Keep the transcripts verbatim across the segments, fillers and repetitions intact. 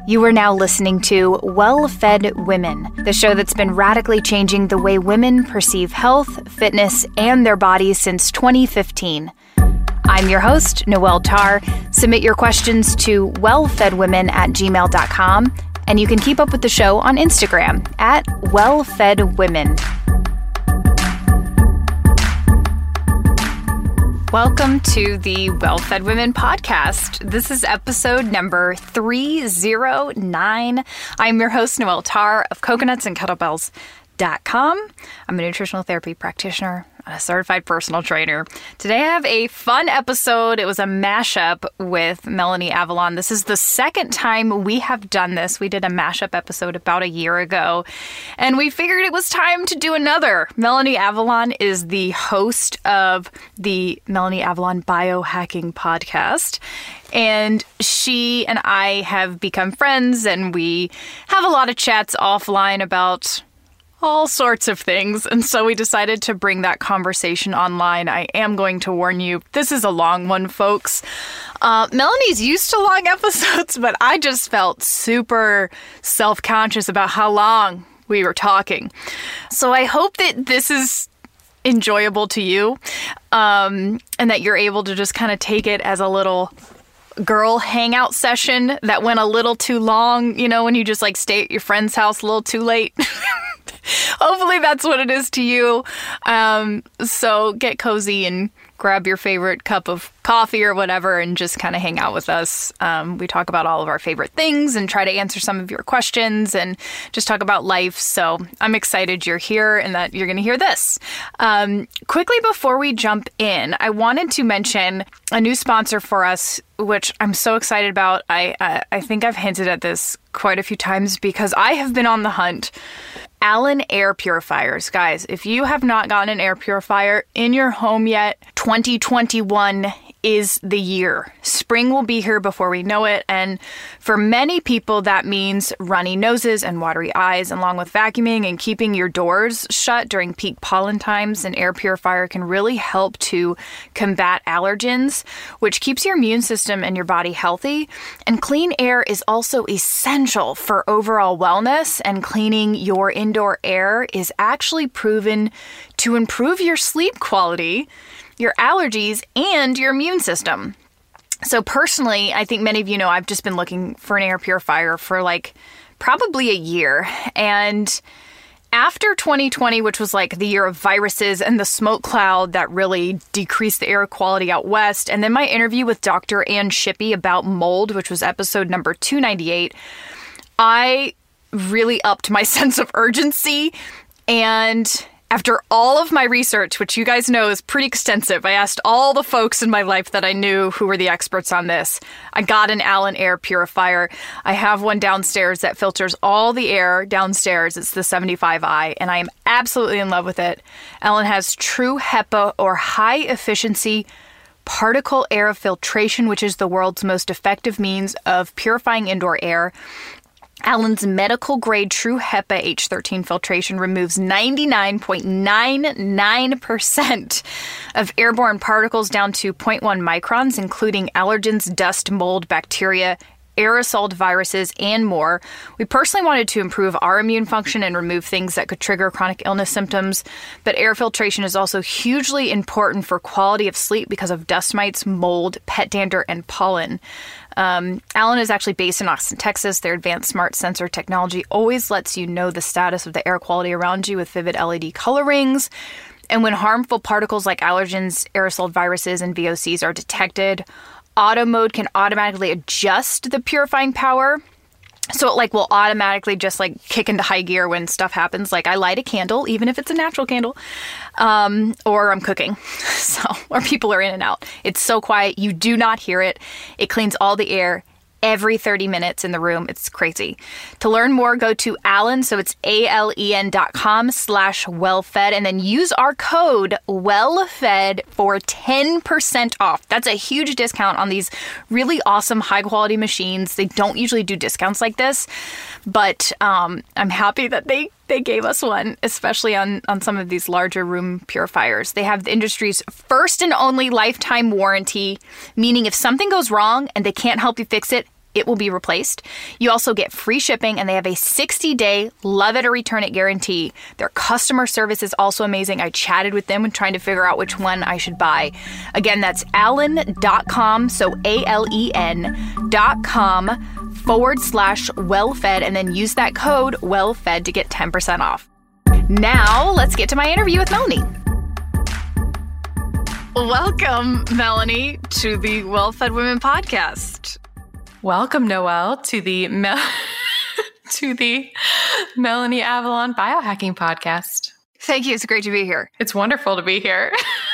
You are now listening to Well-Fed Women, the show that's been radically changing the way women perceive health, fitness, and their bodies since twenty fifteen. I'm your host, Noelle Tarr. Submit your questions to wellfedwomen at gmail dot com, and you can keep up with the show on Instagram at wellfedwomen. Welcome to the Well-Fed Women podcast. This is episode number three oh nine. I'm your host, Noelle Tarr of coconuts and kettlebells dot com. I'm a nutritional therapy practitioner and a certified personal trainer. Today I have a fun episode. It was a mashup with Melanie Avalon. This is the second time we have done this. We did a mashup episode about a year ago, and we figured it was time to do another. Melanie Avalon is the host of the Melanie Avalon Biohacking Podcast. And she and I have become friends, and we have a lot of chats offline about all sorts of things. And so we decided to bring that conversation online. I am going to warn you, this is a long one, folks. Uh, Melanie's used to long episodes, but I just felt super self-conscious about how long we were talking. So I hope that this is enjoyable to you, um, and that you're able to just kind of take it as a little girl hangout session that went a little too long, you know, when you just like stay at your friend's house a little too late. Hopefully that's what it is to you. Um, so get cozy and grab your favorite cup of coffee or whatever and just kind of hang out with us. Um, we talk about all of our favorite things and try to answer some of your questions and just talk about life. So I'm excited you're here and that you're going to hear this. Um, quickly before we jump in, I wanted to mention a new sponsor for us, which I'm so excited about. I, uh, I think I've hinted at this quite a few times because I have been on the hunt. Allen Air Purifiers. Guys, if you have not gotten an air purifier in your home yet, twenty twenty-one is the year. Spring will be here before we know it, and for many people that means runny noses and watery eyes, along with vacuuming and keeping your doors shut during peak pollen times. An air purifier can really help to combat allergens, which keeps your immune system and your body healthy. And clean air is also essential for overall wellness, and cleaning your indoor air is actually proven to improve your sleep quality, your allergies, and your immune system. So personally, I think many of you know I've just been looking for an air purifier for like probably a year. And after twenty twenty, which was like the year of viruses and the smoke cloud that really decreased the air quality out west, and then my interview with Doctor Ann Shippey about mold, which was episode number two ninety-eight, I really upped my sense of urgency. And after all of my research, which you guys know is pretty extensive, I asked all the folks in my life that I knew who were the experts on this. I got an Allen Air Purifier. I have one downstairs that filters all the air downstairs. It's the seventy-five i, and I am absolutely in love with it. Allen has true HEPA, or high efficiency particle air filtration, which is the world's most effective means of purifying indoor air. Allen's medical-grade True HEPA H thirteen filtration removes ninety-nine point nine nine percent of airborne particles down to zero point one microns, including allergens, dust, mold, bacteria, aerosol viruses, and more. We personally wanted to improve our immune function and remove things that could trigger chronic illness symptoms, but air filtration is also hugely important for quality of sleep because of dust mites, mold, pet dander, and pollen. Um, Allen is actually based in Austin, Texas. Their advanced smart sensor technology always lets you know the status of the air quality around you with vivid L E D color rings. And when harmful particles like allergens, aerosol viruses, and V O Cs are detected, auto mode can automatically adjust the purifying power. So it like will automatically just like kick into high gear when stuff happens. Like I light a candle, even if it's a natural candle, um, or I'm cooking, so or people are in and out. It's so quiet, you do not hear it. It cleans all the air every thirty minutes in the room. It's crazy. To learn more, go to Allen, so it's A-L-E-N dot com slash wellfed, and then use our code WELLFED for ten percent off. That's a huge discount on these really awesome high-quality machines. They don't usually do discounts like this, but um, I'm happy that they They gave us one, especially on, on some of these larger room purifiers. They have the industry's first and only lifetime warranty, meaning if something goes wrong and they can't help you fix it, it will be replaced. You also get free shipping, and they have a sixty-day love it or return it guarantee. Their customer service is also amazing. I chatted with them and trying to figure out which one I should buy. Again, that's allen dot com, so A L E N dot com forward slash well-fed, and then use that code well-fed to get ten percent off. Now, let's get to my interview with Melanie. Welcome, Melanie, to the Well-Fed Women podcast. Welcome, Noelle, to the Mel- to the Melanie Avalon Biohacking Podcast. Thank you. It's great to be here. It's wonderful to be here.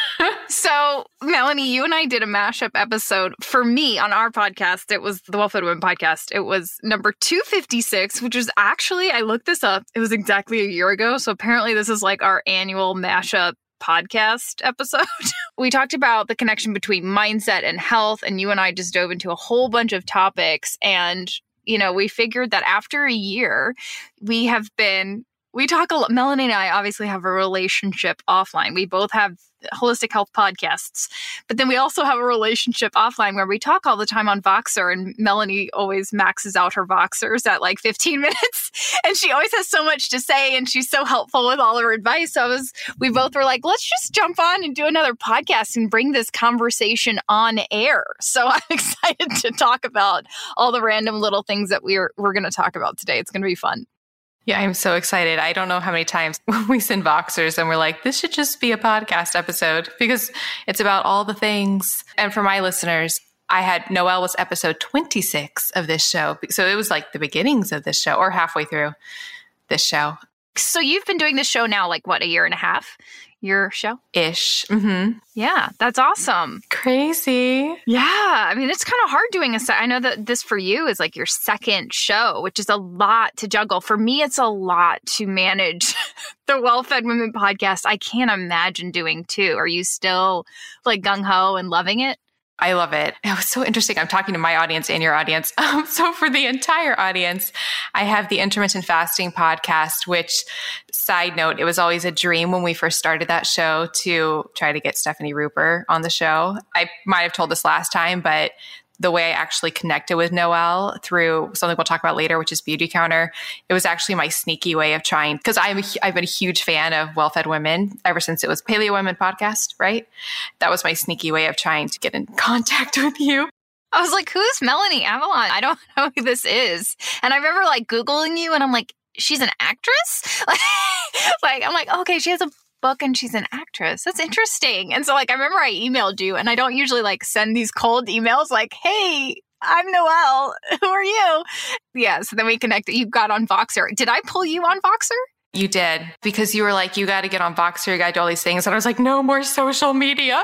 So, Melanie, you and I did a mashup episode for me on our podcast. It was the Well-Fed Women podcast. It was number two fifty-six, which was actually, I looked this up, it was exactly a year ago. So apparently this is like our annual mashup podcast episode. We talked about the connection between mindset and health, and you and I just dove into a whole bunch of topics. And, you know, we figured that after a year, we have been, we talk a lot, Melanie and I obviously have a relationship offline. We both have holistic health podcasts, but then we also have a relationship offline where we talk all the time on Voxer, and Melanie always maxes out her Voxers at like fifteen minutes, and she always has so much to say, and she's so helpful with all of her advice. So I was, we both were like, let's just jump on and do another podcast and bring this conversation on air. So I'm excited to talk about all the random little things that we're we're going to talk about today. It's going to be fun. Yeah, I'm so excited. I don't know how many times we send Voxers and we're like, this should just be a podcast episode because it's about all the things. And for my listeners, I had Noelle was episode twenty-six of this show. So it was like the beginnings of this show or halfway through this show. So you've been doing this show now, like what, a year and a half? Your show? Ish. Mm-hmm. Yeah, that's awesome. Crazy. Yeah. I mean, it's kind of hard doing a set. I know that this for you is like your second show, which is a lot to juggle. For me, it's a lot to manage the Well-Fed Women podcast. I can't imagine doing two. Are you still like gung-ho and loving it? I love it. It was so interesting. I'm talking to my audience and your audience. Um, so for the entire audience, I have the Intermittent Fasting podcast, which, side note, it was always a dream when we first started that show to try to get Stephanie Ruper on the show. I might have told this last time, but the way I actually connected with Noelle through something we'll talk about later, which is Beauty Counter, it was actually my sneaky way of trying, because I'm a, I've been a huge fan of Well-Fed Women ever since it was Paleo Women podcast, right? That was my sneaky way of trying to get in contact with you. I was like, who's Melanie Avalon? I don't know who this is. And I remember like Googling you and I'm like, she's an actress? Like, I'm like, okay, she has a book and she's an actress. That's interesting. And so like, I remember I emailed you, and I don't usually like send these cold emails like, hey, I'm Noelle. Who are you? Yeah. So then we connected. You got on Voxer. Did I pull you on Voxer? You did, because you were like, you got to get on Voxer. You got to do all these things. And I was like, no more social media.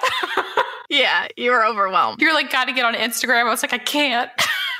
Yeah. You were overwhelmed. You were like, got to get on Instagram. I was like, I can't.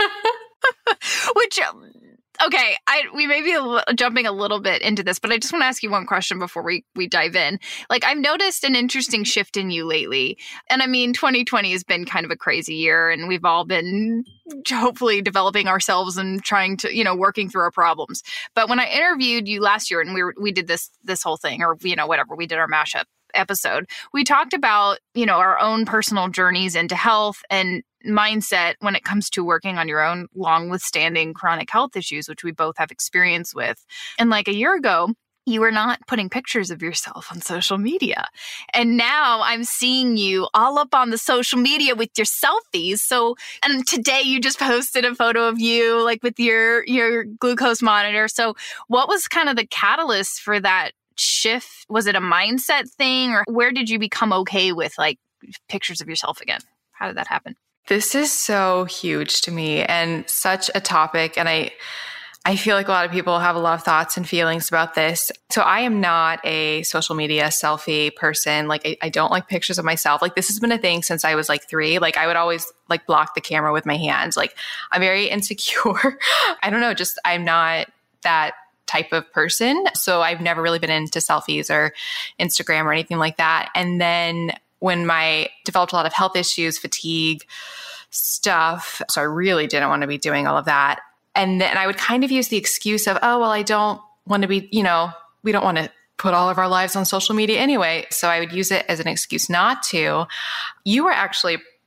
Which, okay, I we may be a, jumping a little bit into this, but I just want to ask you one question before we, we dive in. Like, I've noticed an interesting shift in you lately. And I mean, twenty twenty has been kind of a crazy year, and we've all been hopefully developing ourselves and trying to, you know, working through our problems. But when I interviewed you last year, and we were, we did this this whole thing, or, you know, whatever, we did our mashup episode, we talked about, you know, our own personal journeys into health and mindset when it comes to working on your own long withstanding chronic health issues, which we both have experience with. And like a year ago, you were not putting pictures of yourself on social media. And now I'm seeing you all up on the social media with your selfies. So, and today you just posted a photo of you like with your, your glucose monitor. So what was kind of the catalyst for that shift? Was it a mindset thing, or where did you become okay with like pictures of yourself again? How did that happen? This is so huge to me and such a topic. And I, I feel like a lot of people have a lot of thoughts and feelings about this. So I am not a social media selfie person. Like I, I don't like pictures of myself. Like this has been a thing since I was like three. Like I would always like block the camera with my hands. Like I'm very insecure. I don't know, just I'm not that type of person. So I've never really been into selfies or Instagram or anything like that. And then when my developed a lot of health issues, fatigue stuff. So I really didn't want to be doing all of that. And then I would kind of use the excuse of, oh, well, I don't want to be, you know, we don't want to put all of our lives on social media anyway. So I would use it as an excuse not to. You were actually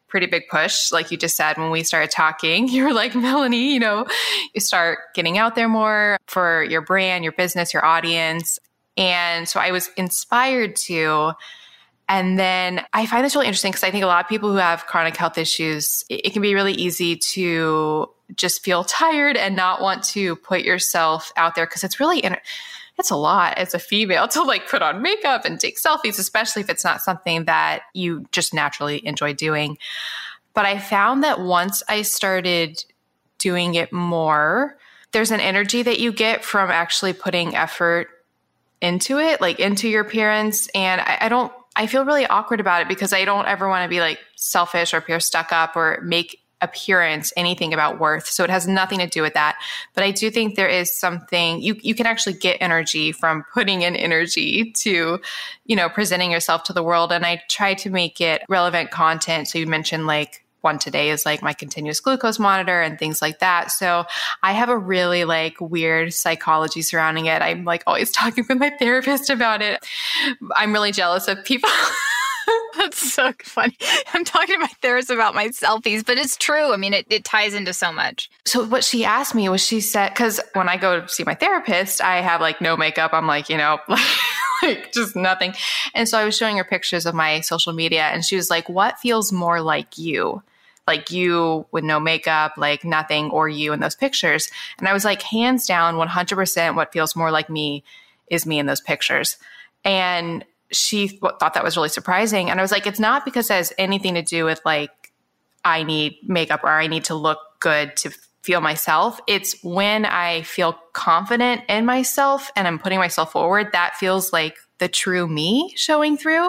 pretty big push. Like you just said, when we started talking, you were like, Melanie, you know, you start getting out there more for your brand, your business, your audience. And so I was inspired to. And then I find this really interesting because I think a lot of people who have chronic health issues, it, it can be really easy to just feel tired and not want to put yourself out there because it's really, it's a lot as a female to like put on makeup and take selfies, especially if it's not something that you just naturally enjoy doing. But I found that once I started doing it more, there's an energy that you get from actually putting effort into it, like into your appearance. And I, I don't, I feel really awkward about it because I don't ever want to be like selfish or appear stuck up or make appearance anything about worth. So it has nothing to do with that. But I do think there is something you you can actually get energy from putting in energy to, you know, presenting yourself to the world. And I try to make it relevant content. So you mentioned like one today is like my continuous glucose monitor and things like that. So I have a really like weird psychology surrounding it. I'm like always talking with my therapist about it. I'm really jealous of people. That's so funny. I'm talking to my therapist about my selfies, but it's true. I mean, it, it ties into so much. So what she asked me was she said, because when I go to see my therapist, I have like no makeup. I'm like, you know, like, like just nothing. And so I was showing her pictures of my social media and she was like, what feels more like you? Like you with no makeup, like nothing, or you in those pictures. And I was like, hands down, one hundred percent what feels more like me is me in those pictures. And she th- thought that was really surprising. And I was like, it's not because it has anything to do with like, I need makeup or I need to look good to feel myself. It's when I feel confident in myself and I'm putting myself forward, that feels like the true me showing through.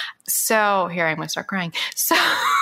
So here I'm going to start crying. So,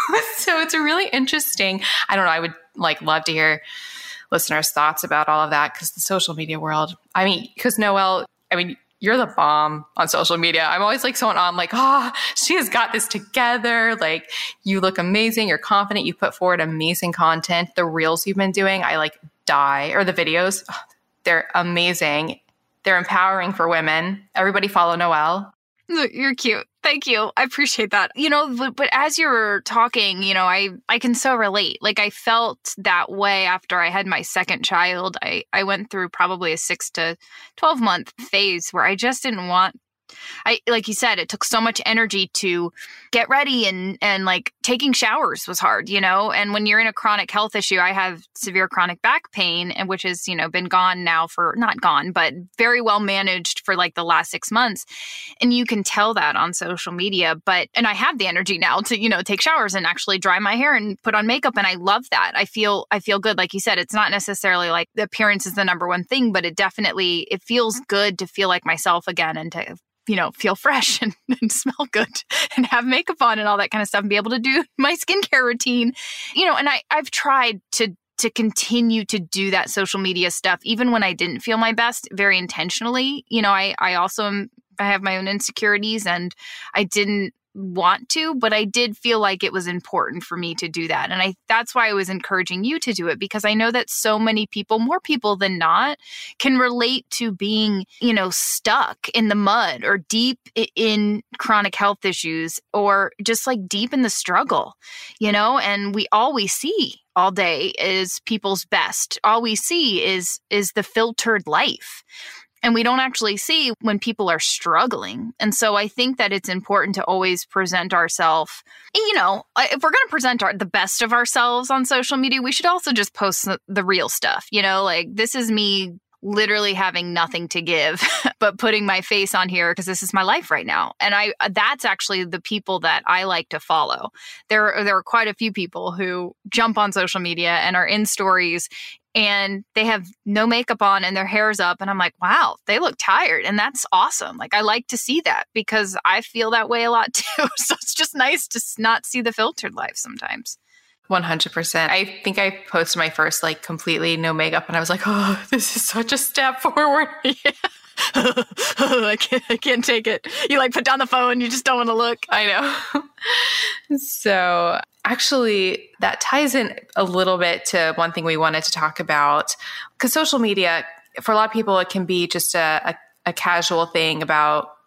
so it's really interesting. I don't know. I would like love to hear listeners' thoughts about all of that because the social media world, I mean, because Noelle, I mean, you're the bomb on social media. I'm always like someone on like, oh, she has got this together. Like you look amazing. You're confident. You put forward amazing content. The reels you've been doing, I like die, or the videos. Oh, they're amazing. They're empowering for women. Everybody follow Noelle. You're cute. Thank you. I appreciate that. You know, but, but as you were talking, you know, I, I can so relate. Like I felt that way after I had my second child. I, I went through probably a six to twelve month phase where I just didn't want, I, like you said, it took so much energy to get ready and, and like taking showers was hard, you know, and when you're in a chronic health issue, I have severe chronic back pain, and which has, you know, been gone now for not gone, but very well managed for like the last six months. And you can tell that on social media, but, and I have the energy now to, you know, take showers and actually dry my hair and put on makeup. And I love that. I feel, I feel good. Like you said, it's not necessarily like the appearance is the number one thing, but it definitely, it feels good to feel like myself again and to, you know, feel fresh and, and smell good and have makeup on and all that kind of stuff and be able to do my skincare routine, you know, and I, I've tried to, to continue to do that social media stuff, even when I didn't feel my best, very intentionally. You know, I, I also am, I have my own insecurities and I didn't want to, but I did feel like it was important for me to do that. And I that's why I was encouraging you to do it, because I know that so many people, more people than not, can relate to being, you know, stuck in the mud or deep in chronic health issues or just like deep in the struggle, you know, and we all we see all day is people's best. All we see is is the filtered life. And we don't actually see when people are struggling. And so I think that it's important to always present ourselves, you know, if we're going to present our, the best of ourselves on social media, we should also just post the, the real stuff, you know, like this is me literally having nothing to give, but putting my face on here because this is my life right now. And I that's actually the people that I like to follow. There, there are quite a few people who jump on social media and are in stories and they have no makeup on and their hair's up. And I'm like, wow, they look tired. And that's awesome. Like, I like to see that because I feel that way a lot too. So it's just nice to not see the filtered life sometimes. one hundred percent. I think I posted my first like completely no makeup and I was like, oh, this is such a step forward. Yeah. I can't, I can't take it. You like put down the phone. You just don't want to look. I know. So actually that ties in a little bit to one thing we wanted to talk about, because social media, for a lot of people, it can be just a, a, a casual thing about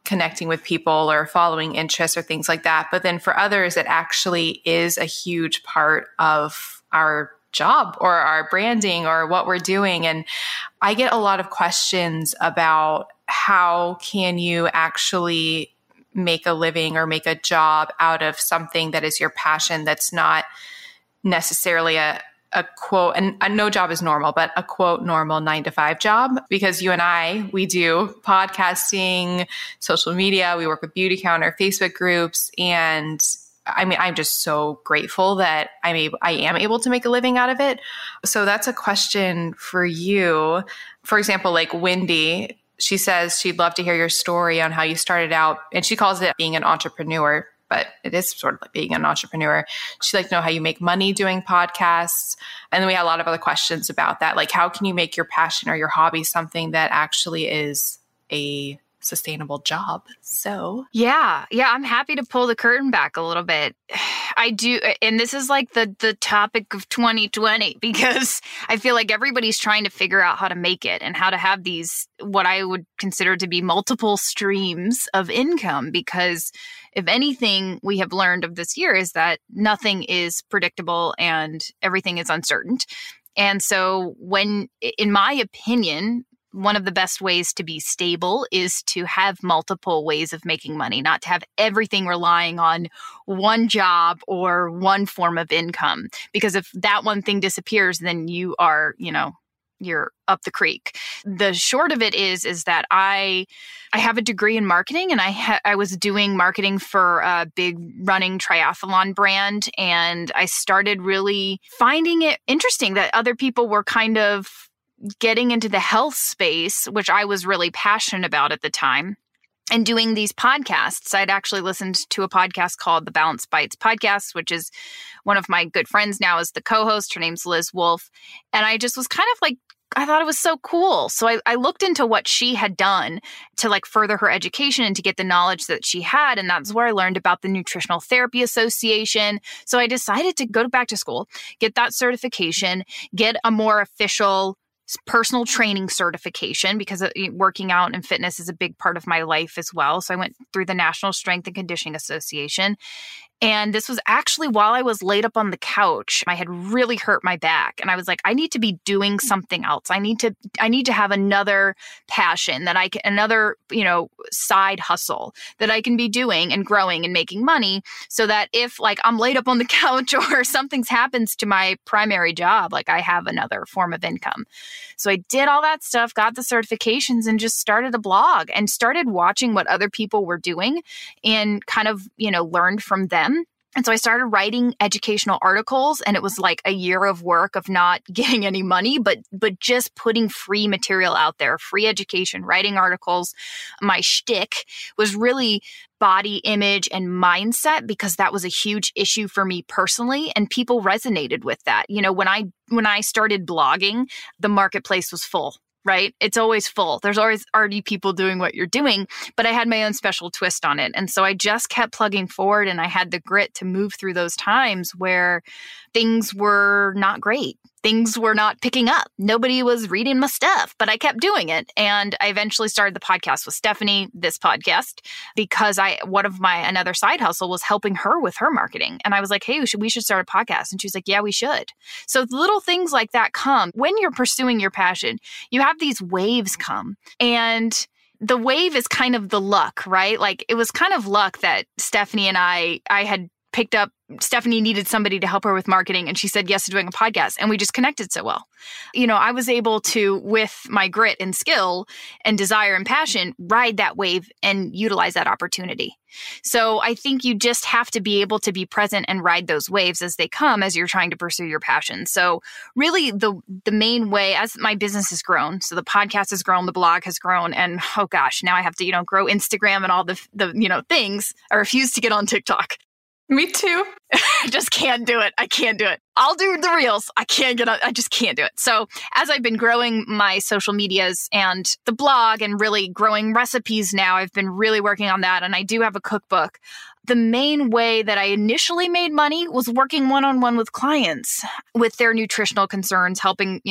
connecting with people or following interests or things like that. But then for others, it actually is a huge part of our job or our branding or what we're doing. And I get a lot of questions about how can you actually make a living or make a job out of something that is your passion that's not necessarily a a quote, and a no job is normal, but a quote normal nine to five job, because you and I, we do podcasting, social media, we work with Beauty Counter, Facebook groups. And I mean, I'm just so grateful that I'm able, I am able to make a living out of it. So that's a question for you. For example, like Wendy, she says she'd love to hear your story on how you started out, and she calls it being an entrepreneur, but it is sort of like being an entrepreneur. She'd like to know how you make money doing podcasts. And then we had a lot of other questions about that. Like, how can you make your passion or your hobby something that actually is a sustainable job? So yeah, yeah, I'm happy to pull the curtain back a little bit. I do. And this is like the, the topic of twenty twenty, because I feel like everybody's trying to figure out how to make it and how to have these, what I would consider to be multiple streams of income. Because if anything we have learned of this year is that nothing is predictable and everything is uncertain. And so when, in my opinion, one of the best ways to be stable is to have multiple ways of making money, not to have everything relying on one job or one form of income. Because if that one thing disappears, then you are, you know, you're up the creek. The short of it is, is that I, I have a degree in marketing, and I ha- I was doing marketing for a big running triathlon brand. And I started really finding it interesting that other people were kind of getting into the health space, which I was really passionate about at the time, and doing these podcasts. I'd actually listened to a podcast called the Balance Bites podcast, which is one of my good friends now is the co-host. Her name's Liz Wolfe. And I just was kind of like, I thought it was so cool. So I, I looked into what she had done to like further her education and to get the knowledge that she had. And that's where I learned about the Nutritional Therapy Association. So I decided to go back to school, get that certification, get a more official personal training certification, because working out and fitness is a big part of my life as well. So I went through the National Strength and Conditioning Association. And this was actually while I was laid up on the couch. I had really hurt my back, and I was like, I need to be doing something else. I need to, I need to have another passion that I can, another, you know, side hustle that I can be doing and growing and making money, so that if like I'm laid up on the couch or something's happens to my primary job, like I have another form of income. So I did all that stuff, got the certifications, and just started a blog and started watching what other people were doing and kind of, you know, learned from them. And so I started writing educational articles, and it was like a year of work of not getting any money, but but just putting free material out there, free education, writing articles. My shtick was really body image and mindset, because that was a huge issue for me personally, and people resonated with that. You know, when I when I started blogging, the marketplace was full. Right? It's always full. There's always already people doing what you're doing, but I had my own special twist on it. And so I just kept plugging forward, and I had the grit to move through those times where things were not great. Things were not picking up. Nobody was reading my stuff, but I kept doing it. And I eventually started the podcast with Stephanie, this podcast, because I, one of my, another side hustle was helping her with her marketing. And I was like, hey, we should, we should start a podcast. And she's like, yeah, we should. So little things like that come when you're pursuing your passion. You have these waves come, and the wave is kind of the luck, right? Like it was kind of luck that Stephanie and I, I had picked up, Stephanie needed somebody to help her with marketing, and she said yes to doing a podcast, and we just connected so well. You know, I was able to, with my grit and skill and desire and passion, ride that wave and utilize that opportunity. So I think you just have to be able to be present and ride those waves as they come as you're trying to pursue your passion. So really the the main way, as my business has grown, so the podcast has grown, the blog has grown, and oh gosh, now I have to, you know, grow Instagram and all the, the you know, things. I refuse to get on TikTok. Me too. I just can't do it. I can't do it. I'll do the reels. I can't get on. I just can't do it. So as I've been growing my social medias and the blog and really growing recipes now, I've been really working on that. And I do have a cookbook. The main way that I initially made money was working one-on-one with clients with their nutritional concerns, helping, you know,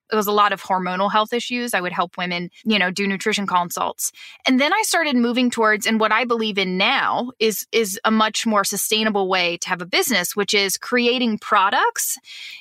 It was a lot of hormonal health issues. I would help women, you know, do nutrition consults. And then I started moving towards, and what I believe in now is, is a much more sustainable way to have a business, which is creating products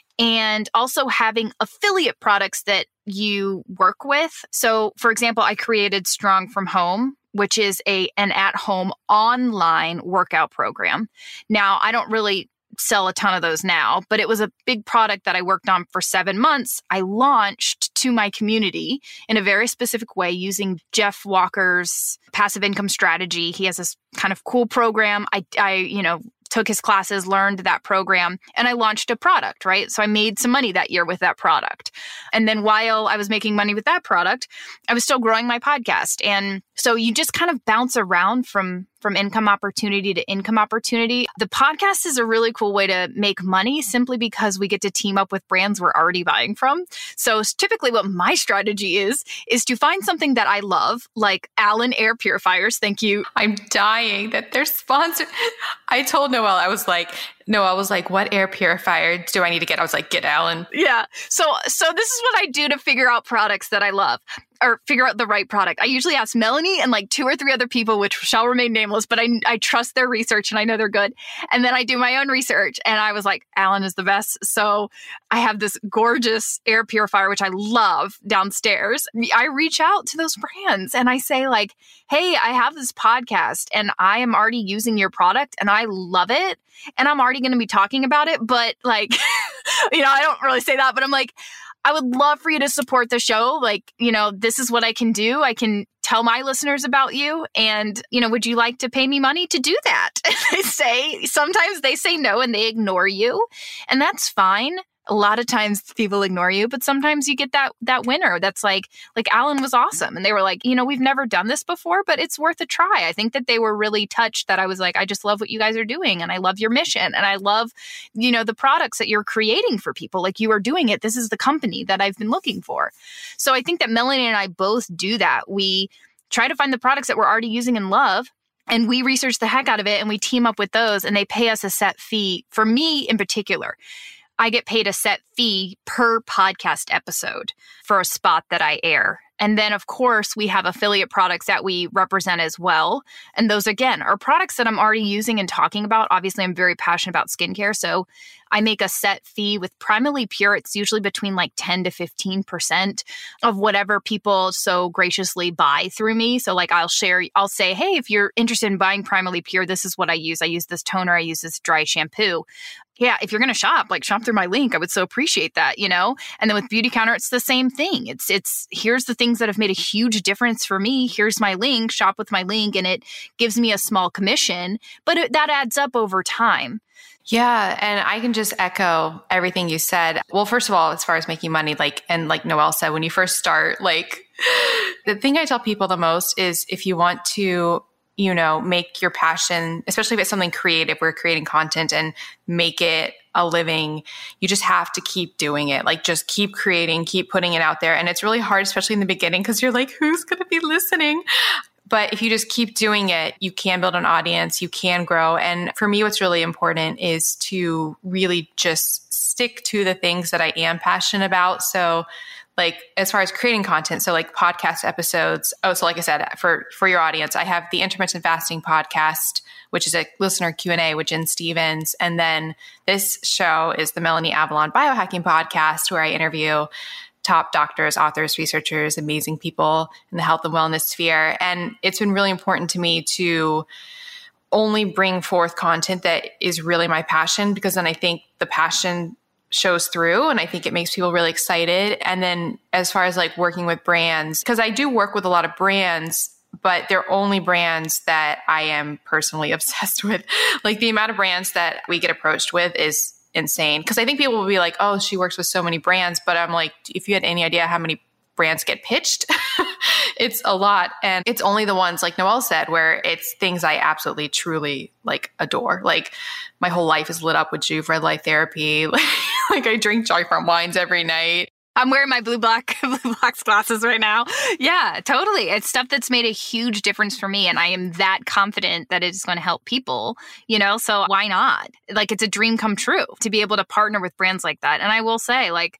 and also having affiliate products that you work with. So for example, I created Strong from Home, which is a an at-home online workout program. Now, I don't really sell a ton of those now, but it was a big product that I worked on for seven months. I launched to my community in a very specific way using Jeff Walker's passive income strategy. He has this kind of cool program. I, I, you know, took his classes, learned that program, and I launched a product, right? So I made some money that year with that product. And then while I was making money with that product, I was still growing my podcast. And so you just kind of bounce around from from income opportunity to income opportunity. The podcast is a really cool way to make money simply because we get to team up with brands we're already buying from. So typically what my strategy is, is to find something that I love, like Allen Air Purifiers. Thank you. I'm dying that they're sponsored. I told Noelle, I was like, Noelle was like, what air purifier do I need to get? I was like, get Allen. Yeah. So, so this is what I do to figure out products that I love, or figure out the right product. I usually ask Melanie and like two or three other people, which shall remain nameless, but I, I trust their research and I know they're good. And then I do my own research and I was like, Allen is the best. So I have this gorgeous air purifier, which I love, downstairs. I reach out to those brands and I say like, hey, I have this podcast and I am already using your product and I love it. And I'm already going to be talking about it. But like, you know, I don't really say that, but I'm like, I would love for you to support the show. Like, you know, this is what I can do. I can tell my listeners about you. And, you know, would you like to pay me money to do that? And they say, sometimes they say no and they ignore you. And that's fine. A lot of times people ignore you, but sometimes you get that that winner that's like, like Allen was awesome. And they were like, you know, we've never done this before, but it's worth a try. I think that they were really touched that I was like, I just love what you guys are doing. And I love your mission. And I love, you know, the products that you're creating for people. Like you are doing it. This is the company that I've been looking for. So I think that Melanie and I both do that. We try to find the products that we're already using and love. And we research the heck out of it and we team up with those and they pay us a set fee. For me in particular, I get paid a set fee per podcast episode for a spot that I air. And then, of course, we have affiliate products that we represent as well. And those, again, are products that I'm already using and talking about. Obviously, I'm very passionate about skincare. So I make a set fee with Primally Pure. It's usually between like ten to fifteen percent of whatever people so graciously buy through me. So like I'll share, I'll say, hey, if you're interested in buying Primally Pure, this is what I use. I use this toner. I use this dry shampoo. Yeah, if you're going to shop, like shop through my link. I would so appreciate that, you know? And then with Beautycounter, it's the same thing. It's, it's, here's the things that have made a huge difference for me. Here's my link, shop with my link, and it gives me a small commission, but it, that adds up over time. Yeah. And I can just echo everything you said. Well, first of all, as far as making money, like, and like Noelle said, when you first start, like the thing I tell people the most is if you want to, you know, make your passion, especially if it's something creative, we're creating content and make it a living, you just have to keep doing it. Like just keep creating, keep putting it out there. And it's really hard, especially in the beginning, because you're like, who's going to be listening? But if you just keep doing it, you can build an audience, you can grow. And for me, what's really important is to really just stick to the things that I am passionate about. So like as far as creating content, so like podcast episodes. Oh, so like I said, for, for your audience, I have the Intermittent Fasting podcast, which is a listener Q and A with Jen Stevens. And then this show is the Melanie Avalon Biohacking Podcast, where I interview top doctors, authors, researchers, amazing people in the health and wellness sphere. And it's been really important to me to only bring forth content that is really my passion, because then I think the passion shows through and I think it makes people really excited. And then as far as like working with brands, because I do work with a lot of brands, but they're only brands that I am personally obsessed with. Like the amount of brands that we get approached with is insane. Because I think people will be like, oh, she works with so many brands. But I'm like, if you had any idea how many brands get pitched, it's a lot. And it's only the ones like Noelle said, where it's things I absolutely, truly like adore. Like my whole life is lit up with Juve Red Light Therapy. Like, like I drink Joy Farm wines every night. I'm wearing my blue black blue box glasses right now. Yeah, totally. It's stuff that's made a huge difference for me. And I am that confident that it's going to help people, you know, so why not? Like it's a dream come true to be able to partner with brands like that. And I will say, like,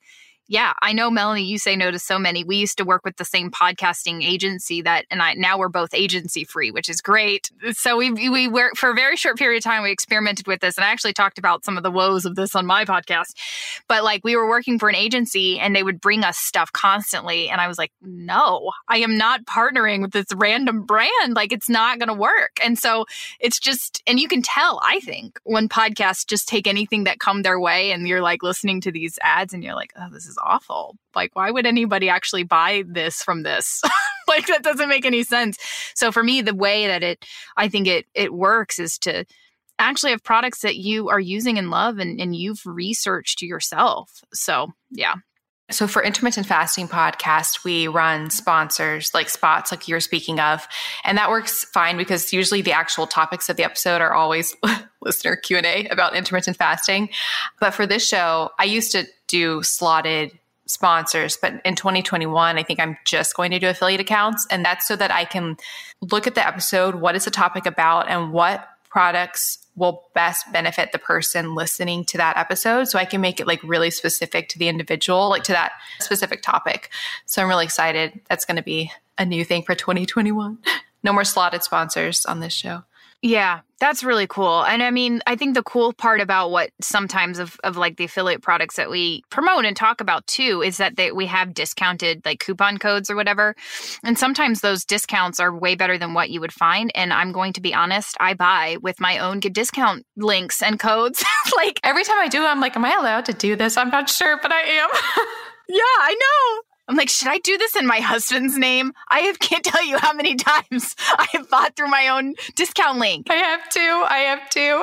yeah, I know, Melanie, you say no to so many. We used to work with the same podcasting agency that, and I now we're both agency free, which is great. So we we worked for a very short period of time. We experimented with this, and I actually talked about some of the woes of this on my podcast. But like, we were working for an agency, and they would bring us stuff constantly, and I was like, no, I am not partnering with this random brand. Like, it's not going to work. And so it's just, and you can tell, I think, when podcasts just take anything that come their way, and you're like listening to these ads, and you're like, oh, this is awful. Like, why would anybody actually buy this from this? Like, that doesn't make any sense. So for me, the way that it, I think it it works is to actually have products that you are using and love, and, and you've researched yourself. So yeah. So for Intermittent Fasting Podcast, we run sponsors, like spots like you're speaking of. And that works fine because usually the actual topics of the episode are always listener Q and A about intermittent fasting. But for this show, I used to do slotted sponsors, but in twenty twenty-one, I think I'm just going to do affiliate accounts. And that's so that I can look at the episode, what is the topic about, and what products will best benefit the person listening to that episode. So I can make it like really specific to the individual, like to that specific topic. So I'm really excited. That's going to be a new thing for twenty twenty-one. No more slotted sponsors on this show. Yeah, that's really cool. And I mean, I think the cool part about what sometimes of, of like the affiliate products that we promote and talk about too is that they, we have discounted like coupon codes or whatever. And sometimes those discounts are way better than what you would find. And I'm going to be honest, I buy with my own discount links and codes. Like every time I do, I'm like, am I allowed to do this? I'm not sure, but I am. Yeah, I know. I'm like, should I do this in my husband's name? I have, can't tell you how many times I have bought through my own discount link. I have to. I have to.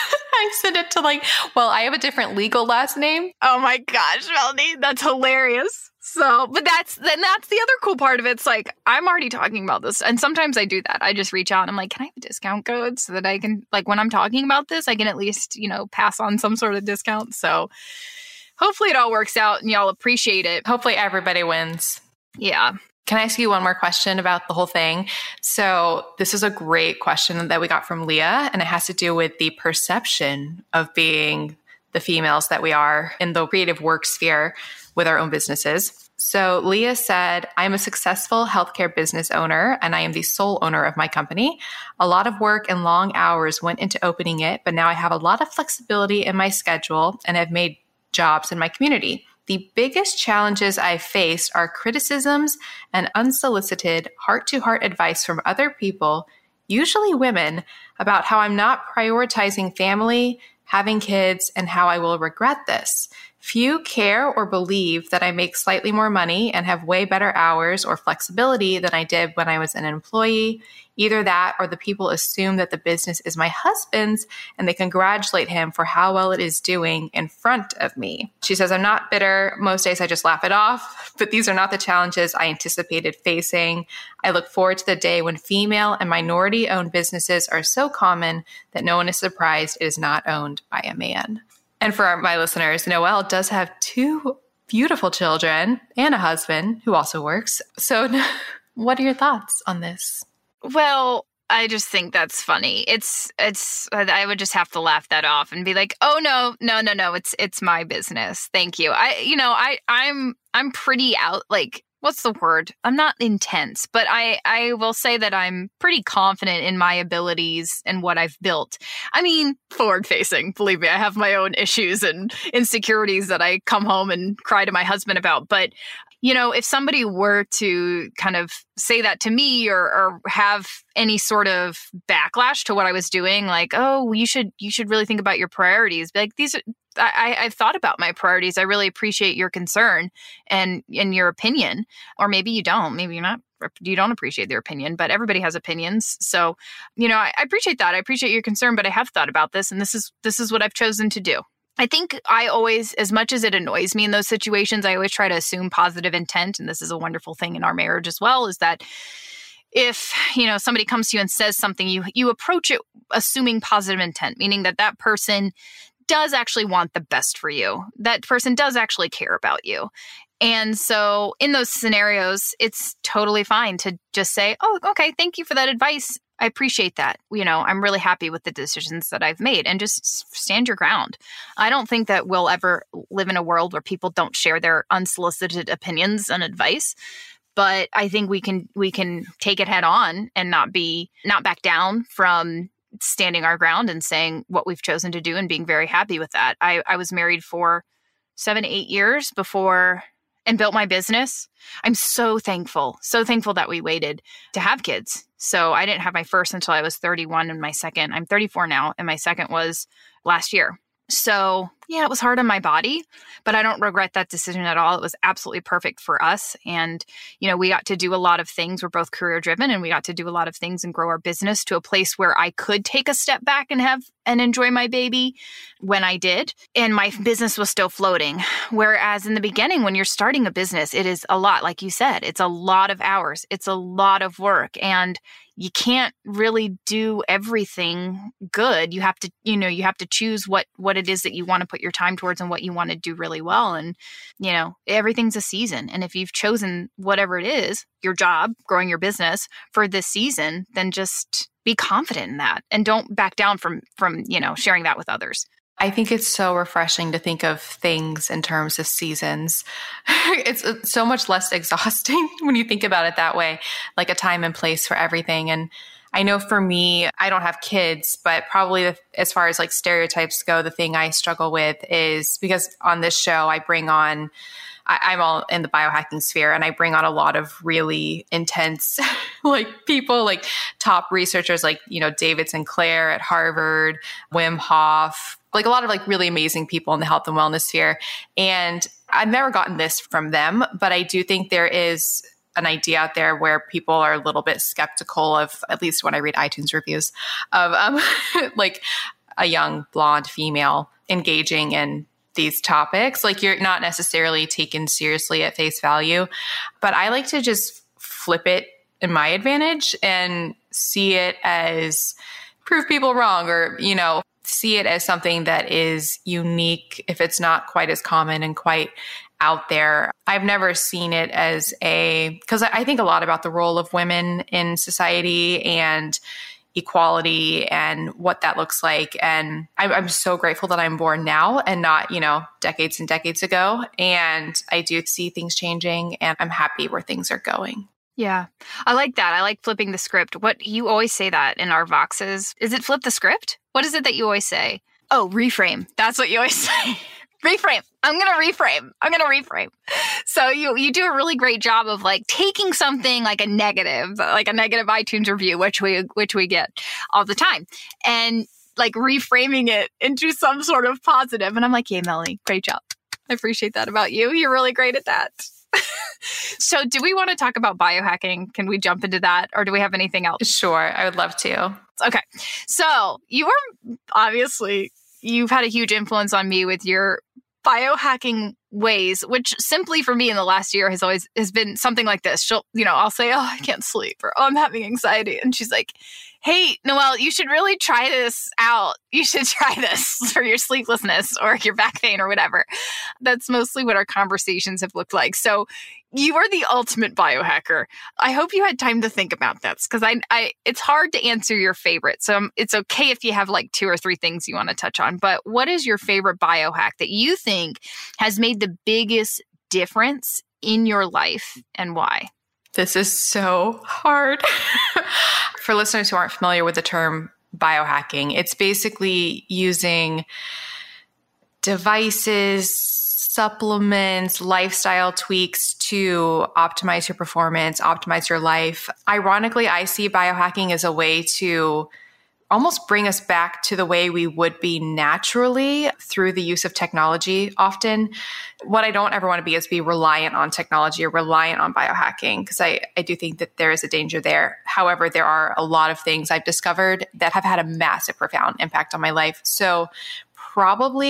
I send it to like, well, I have a different legal last name. Oh my gosh, Melanie, that's hilarious. So, but that's, then that's the other cool part of it. It's like, I'm already talking about this. And sometimes I do that. I just reach out and I'm like, can I have a discount code so that I can, like, when I'm talking about this, I can at least, you know, pass on some sort of discount. So hopefully it all works out and y'all appreciate it. Hopefully everybody wins. Yeah. Can I ask you one more question about the whole thing? So this is a great question that we got from Leah, and it has to do with the perception of being the females that we are in the creative work sphere with our own businesses. So Leah said, I'm a successful healthcare business owner, and I am the sole owner of my company. A lot of work and long hours went into opening it, but now I have a lot of flexibility in my schedule and have made jobs in my community. The biggest challenges I've faced are criticisms and unsolicited heart-to-heart advice from other people, usually women, about how I'm not prioritizing family, having kids, and how I will regret this. Few care or believe that I make slightly more money and have way better hours or flexibility than I did when I was an employee. Either that or the people assume that the business is my husband's and they congratulate him for how well it is doing in front of me. She says, I'm not bitter. Most days I just laugh it off, but these are not the challenges I anticipated facing. I look forward to the day when female and minority-owned businesses are so common that no one is surprised it is not owned by a man. And for our, my listeners, Noelle does have two beautiful children and a husband who also works. So what are your thoughts on this? Well, I just think that's funny. It's, it's, I would just have to laugh that off and be like, oh no, no, no, no, it's, it's my business. Thank you. I, you know, I, I'm, I'm pretty out, like, what's the word? I'm not intense, but I, I will say that I'm pretty confident in my abilities and what I've built. I mean, forward facing, believe me, I have my own issues and insecurities that I come home and cry to my husband about. But, you know, if somebody were to kind of say that to me or, or have any sort of backlash to what I was doing, like, oh, you should, you should really think about your priorities. Be like, these are, I, I've thought about my priorities. I really appreciate your concern and, and your opinion. Or maybe you don't. Maybe you're not, you don't appreciate their opinion, but everybody has opinions. So, you know, I, I appreciate that. I appreciate your concern, but I have thought about this, and this is this is what I've chosen to do. I think I always, as much as it annoys me in those situations, I always try to assume positive intent. And this is a wonderful thing in our marriage as well, is that if, you know, somebody comes to you and says something, you you approach it assuming positive intent, meaning that that person does actually want the best for you. That person does actually care about you. And so in those scenarios, it's totally fine to just say, oh, okay, thank you for that advice. I appreciate that. You know, I'm really happy with the decisions that I've made, and just stand your ground. I don't think that we'll ever live in a world where people don't share their unsolicited opinions and advice. But I think we can we can take it head on and not be not back down from standing our ground and saying what we've chosen to do and being very happy with that. I, I was married for seven, eight years before and built my business. I'm so thankful, so thankful that we waited to have kids. So I didn't have my first until I was thirty-one, and my second, I'm thirty-four now, and my second was last year. So yeah, it was hard on my body, but I don't regret that decision at all. It was absolutely perfect for us. And, you know, we got to do a lot of things. We're both career driven, and we got to do a lot of things and grow our business to a place where I could take a step back and have and enjoy my baby when I did. And my business was still floating. Whereas in the beginning, when you're starting a business, it is a lot. Like you said, it's a lot of hours. It's a lot of work. And you can't really do everything good. You have to, you know, you have to choose what, what it is that you want to put your time towards and what you want to do really well. And, you know, everything's a season. And if you've chosen whatever it is, your job, growing your business for this season, then just be confident in that and don't back down from, from, you know, sharing that with others. I think it's so refreshing to think of things in terms of seasons. It's so much less exhausting when you think about it that way, like a time and place for everything. And I know for me, I don't have kids, but probably the, as far as like stereotypes go, the thing I struggle with is because on this show, I bring on, I, I'm all in the biohacking sphere, and I bring on a lot of really intense like people, like top researchers, like, you know, David Sinclair at Harvard, Wim Hof, like a lot of like really amazing people in the health and wellness sphere. And I've never gotten this from them, but I do think there is an idea out there where people are a little bit skeptical of, at least when I read iTunes reviews, of um, like a young blonde female engaging in these topics. Like you're not necessarily taken seriously at face value, but I like to just flip it in my advantage and see it as prove people wrong, or, you know, see it as something that is unique if it's not quite as common and quite out there. I've never seen it as a, because I think a lot about the role of women in society and equality and what that looks like. And I'm, I'm so grateful that I'm born now and not, you know, decades and decades ago. And I do see things changing, and I'm happy where things are going. Yeah. I like that. I like flipping the script. What you always say that in our Voxes. Is it flip the script? What is it that you always say? Oh, reframe. That's what you always say. Reframe. I'm going to reframe. I'm going to reframe. So you you do a really great job of like taking something like a negative, like a negative iTunes review, which we which we get all the time, and like reframing it into some sort of positive. And I'm like, yeah, Melanie, great job. I appreciate that about you. You're really great at that. So do we want to talk about biohacking? Can we jump into that, or do we have anything else? Sure. I would love to. Okay. So you are obviously, you've had a huge influence on me with your biohacking ways, which simply for me in the last year has always has been something like this. She'll, you know, I'll say, oh, I can't sleep, or oh, I'm having anxiety. And she's like, hey, Noelle, you should really try this out. You should try this for your sleeplessness or your back pain or whatever. That's mostly what our conversations have looked like. So you are the ultimate biohacker. I hope you had time to think about this, because I, I, it's hard to answer your favorite. So it's okay if you have like two or three things you want to touch on. But what is your favorite biohack that you think has made the biggest difference in your life, and why? This is so hard. For listeners who aren't familiar with the term biohacking, it's basically using devices, supplements, lifestyle tweaks to optimize your performance, optimize your life. Ironically, I see biohacking as a way to almost bring us back to the way we would be naturally through the use of technology often. What I don't ever want to be is be reliant on technology or reliant on biohacking, because I, I do think that there is a danger there. However, there are a lot of things I've discovered that have had a massive, profound impact on my life. So probably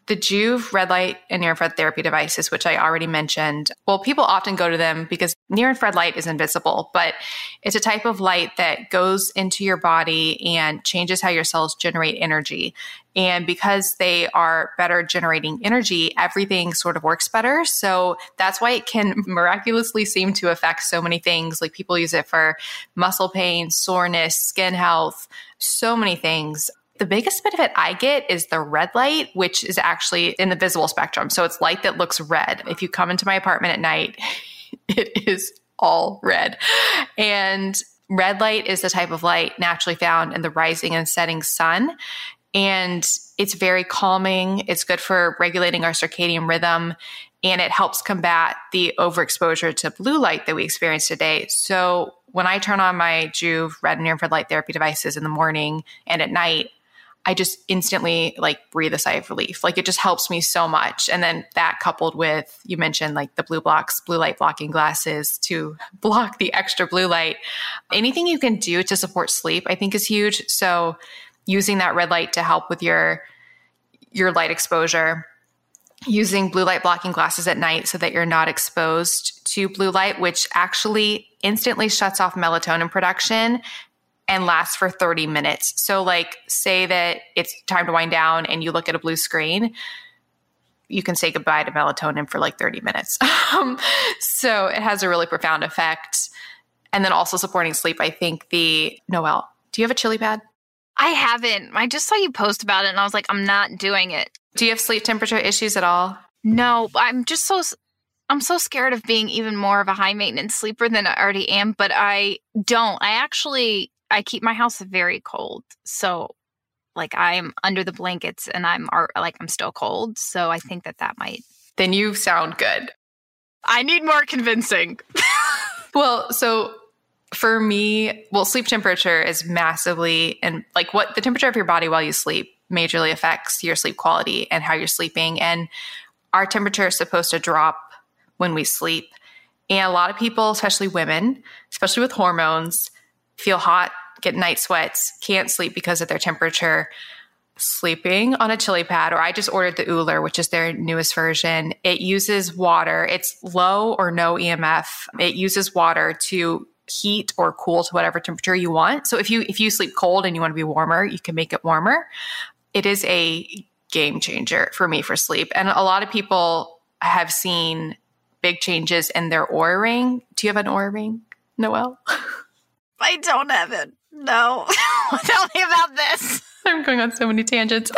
The Joovv red light and near-infrared therapy devices, which I already mentioned, well, people often go to them because near-infrared light is invisible, but it's a type of light that goes into your body and changes how your cells generate energy. And because they are better generating energy, everything sort of works better. So that's why it can miraculously seem to affect so many things. Like people use it for muscle pain, soreness, skin health, so many things. The biggest benefit I get is the red light, which is actually in the visible spectrum. So it's light that looks red. If you come into my apartment at night, it is all red. And red light is the type of light naturally found in the rising and setting sun. And it's very calming. It's good for regulating our circadian rhythm. And it helps combat the overexposure to blue light that we experience today. So when I turn on my Joovv red and near-infrared light therapy devices in the morning and at night, I just instantly like breathe a sigh of relief. Like it just helps me so much. And then that coupled with, you mentioned like the blue blocks, blue light blocking glasses to block the extra blue light. Anything you can do to support sleep, I think is huge. So using that red light to help with your, your light exposure, using blue light blocking glasses at night so that you're not exposed to blue light, which actually instantly shuts off melatonin production and lasts for thirty minutes. So like say that it's time to wind down and you look at a blue screen, you can say goodbye to melatonin for like thirty minutes. um, so it has a really profound effect. And then also supporting sleep, I think the, Noelle, do you have a chili pad? I haven't. I just saw you post about it and I was like, I'm not doing it. Do you have sleep temperature issues at all? No, I'm just so, I'm so scared of being even more of a high maintenance sleeper than I already am, but I don't. I actually... I keep my house very cold. So like I'm under the blankets and I'm like, I'm still cold. So I think that that might. Then you sound good. I need more convincing. Well, so for me, well, sleep temperature is massively, and like what the temperature of your body while you sleep majorly affects your sleep quality and how you're sleeping. And our temperature is supposed to drop when we sleep. And a lot of people, especially women, especially with hormones, feel hot, get night sweats, can't sleep because of their temperature. Sleeping on a chili pad, or I just ordered the Ooler, which is their newest version. It uses water. It's low or no E M F. It uses water to heat or cool to whatever temperature you want. So if you if you sleep cold and you want to be warmer, you can make it warmer. It is a game changer for me for sleep. And a lot of people have seen big changes in their Oura Ring. Do you have an Oura Ring, Noelle? I don't have it. No. Tell me about this. I'm going on so many tangents.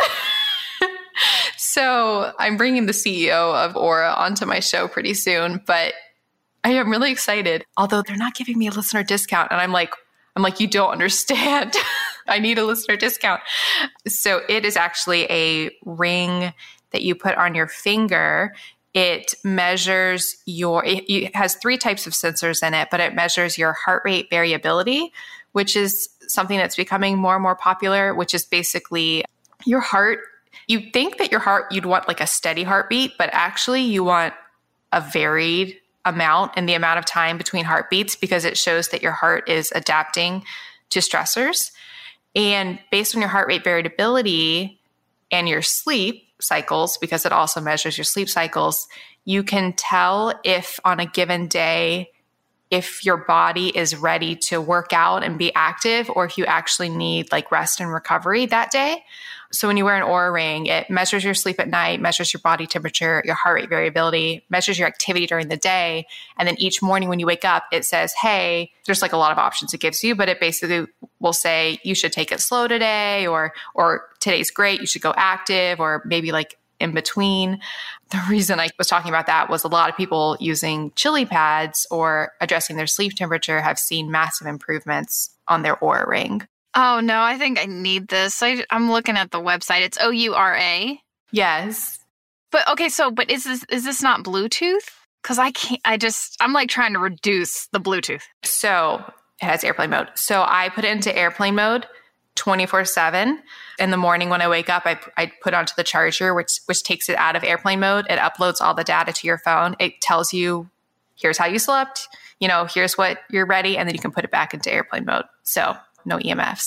So I'm bringing the C E O of Oura onto my show pretty soon, but I am really excited. Although they're not giving me a listener discount. And I'm like, I'm like, you don't understand. I need a listener discount. So it is actually a ring that you put on your finger. It measures your, it, it has three types of sensors in it, but it measures your heart rate variability, which is something that's becoming more and more popular, which is basically your heart. You think that your heart, you'd want like a steady heartbeat, but actually you want a varied amount in the amount of time between heartbeats because it shows that your heart is adapting to stressors. And based on your heart rate variability and your sleep cycles, because it also measures your sleep cycles, you can tell if on a given day, if your body is ready to work out and be active, or if you actually need like rest and recovery that day. So when you wear an Oura Ring, it measures your sleep at night, measures your body temperature, your heart rate variability, measures your activity during the day. And then each morning when you wake up, it says, hey, there's like a lot of options it gives you, but it basically will say you should take it slow today, or, or today's great, you should go active, or maybe like in between. The reason I was talking about that was a lot of people using chili pads or addressing their sleep temperature have seen massive improvements on their Oura Ring. Oh, no, I think I need this. I, I'm looking at the website. It's O U R A. Yes. But okay, so, but is this, is this not Bluetooth? Because I can't, I just, I'm like trying to reduce the Bluetooth. So it has airplane mode. So I put it into airplane mode twenty-four seven. In the morning when I wake up, I, I put onto the charger, which, which takes it out of airplane mode. It uploads all the data to your phone. It tells you, here's how you slept, you know, here's what you're ready. And then you can put it back into airplane mode. So no E M Fs.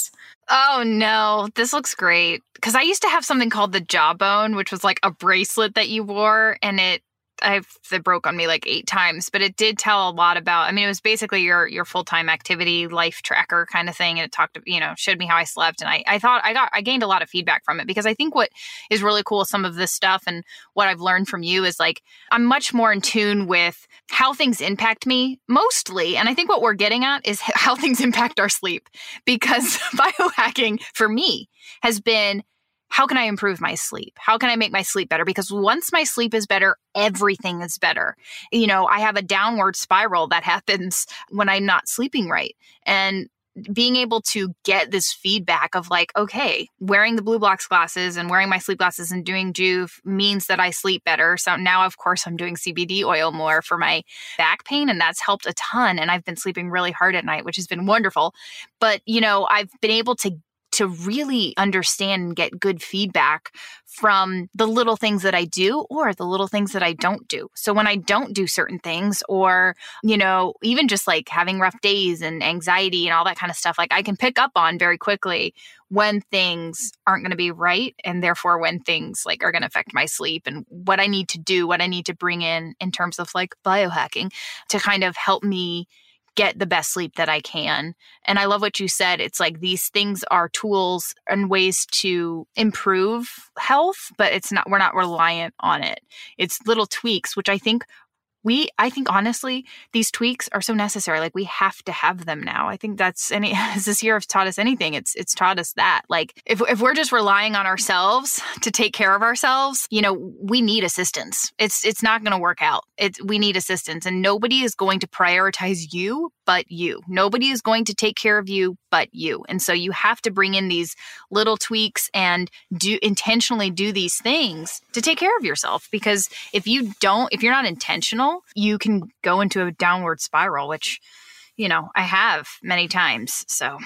Oh no, this looks great. Because I used to have something called the Jawbone, which was like a bracelet that you wore, and it I've it broke on me like eight times, but it did tell a lot about, I mean, it was basically your your full-time activity life tracker kind of thing. And it talked, you know, showed me how I slept. And I, I thought I got, I gained a lot of feedback from it, because I think what is really cool with some of this stuff and what I've learned from you is like, I'm much more in tune with how things impact me mostly. And I think what we're getting at is how things impact our sleep, because biohacking for me has been, how can I improve my sleep? How can I make my sleep better? Because once my sleep is better, everything is better. You know, I have a downward spiral that happens when I'm not sleeping right. And being able to get this feedback of like, okay, wearing the Blue Box glasses and wearing my sleep glasses and doing Joovv means that I sleep better. So now, of course, I'm doing C B D oil more for my back pain, and that's helped a ton. And I've been sleeping really hard at night, which has been wonderful. But, you know, I've been able to to really understand and get good feedback from the little things that I do or the little things that I don't do. So when I don't do certain things, or, you know, even just like having rough days and anxiety and all that kind of stuff, like I can pick up on very quickly when things aren't going to be right. And therefore when things like are going to affect my sleep, and what I need to do, what I need to bring in in terms of like biohacking to kind of help me get the best sleep that I can. And I love what you said. It's like these things are tools and ways to improve health, but it's not, we're not reliant on it. It's little tweaks, which I think we, I think honestly, these tweaks are so necessary. Like we have to have them now. I think that's any, as this year has taught us anything, it's, it's taught us that. Like if, if we're just relying on ourselves to take care of ourselves, you know, we need assistance. It's, it's not going to work out. It's, we need assistance, and nobody is going to prioritize you but you. Nobody is going to take care of you but you. And so you have to bring in these little tweaks and do intentionally do these things to take care of yourself. Because if you don't, if you're not intentional, you can go into a downward spiral, which, you know, I have many times. So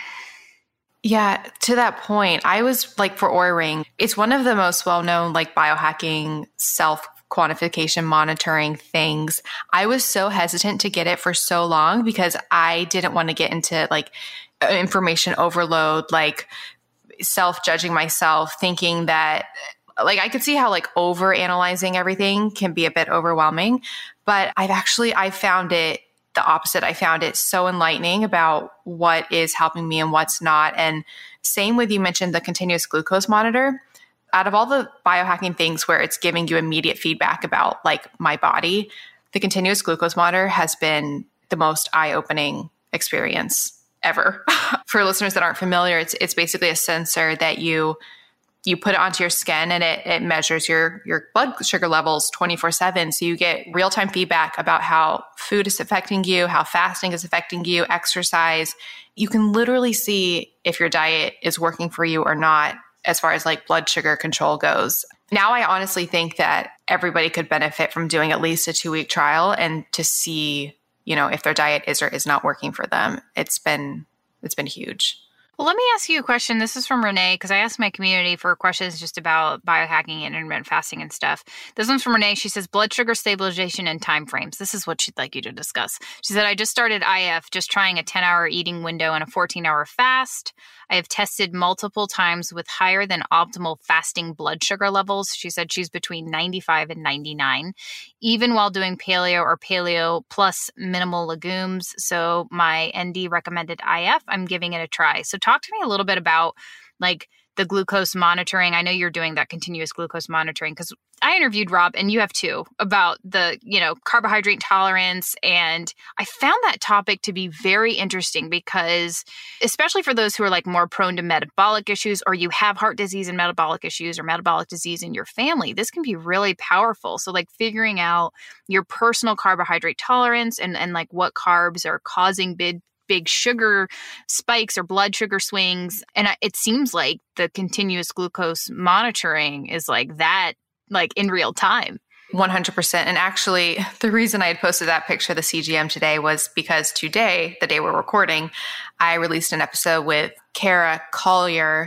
yeah, to that point, I was like for Oura Ring, it's one of the most well-known like biohacking self quantification monitoring things. I was so hesitant to get it for so long because I didn't want to get into like information overload, like self-judging myself, thinking that like I could see how like over analyzing everything can be a bit overwhelming, but I've actually, I found it the opposite. I found it so enlightening about what is helping me and what's not. And same with, you mentioned the continuous glucose monitor. Out of all the biohacking things where it's giving you immediate feedback about like my body, the continuous glucose monitor has been the most eye-opening experience ever. For listeners that aren't familiar, it's it's basically a sensor that you you put it onto your skin, and it it measures your your blood sugar levels twenty-four seven. So you get real-time feedback about how food is affecting you, how fasting is affecting you, exercise. You can literally see if your diet is working for you or not, as far as like blood sugar control goes. Now, I honestly think that everybody could benefit from doing at least a two week trial and to see, you know, if their diet is or is not working for them. It's been, it's been huge. Well, let me ask you a question. This is from Renee, because I asked my community for questions just about biohacking and intermittent fasting and stuff. This one's from Renee. She says, blood sugar stabilization and timeframes. This is what she'd like you to discuss. She said, I just started I F, just trying a ten hour eating window and a fourteen hour fast. I have tested multiple times with higher than optimal fasting blood sugar levels. She said she's between ninety-five and ninety-nine, even while doing paleo or paleo plus minimal legumes. So my N D recommended I F. I'm giving it a try. So talk to me a little bit about like the glucose monitoring. I know you're doing that continuous glucose monitoring because I interviewed Rob, and you have too, about the, you know, carbohydrate tolerance. And I found that topic to be very interesting because, especially for those who are like more prone to metabolic issues, or you have heart disease and metabolic issues or metabolic disease in your family, this can be really powerful. So like figuring out your personal carbohydrate tolerance and, and like what carbs are causing big big sugar spikes or blood sugar swings. And it seems like the continuous glucose monitoring is like that, like in real time. one hundred percent. And actually, the reason I had posted that picture of the C G M today was because today, the day we're recording, I released an episode with Kara Collier,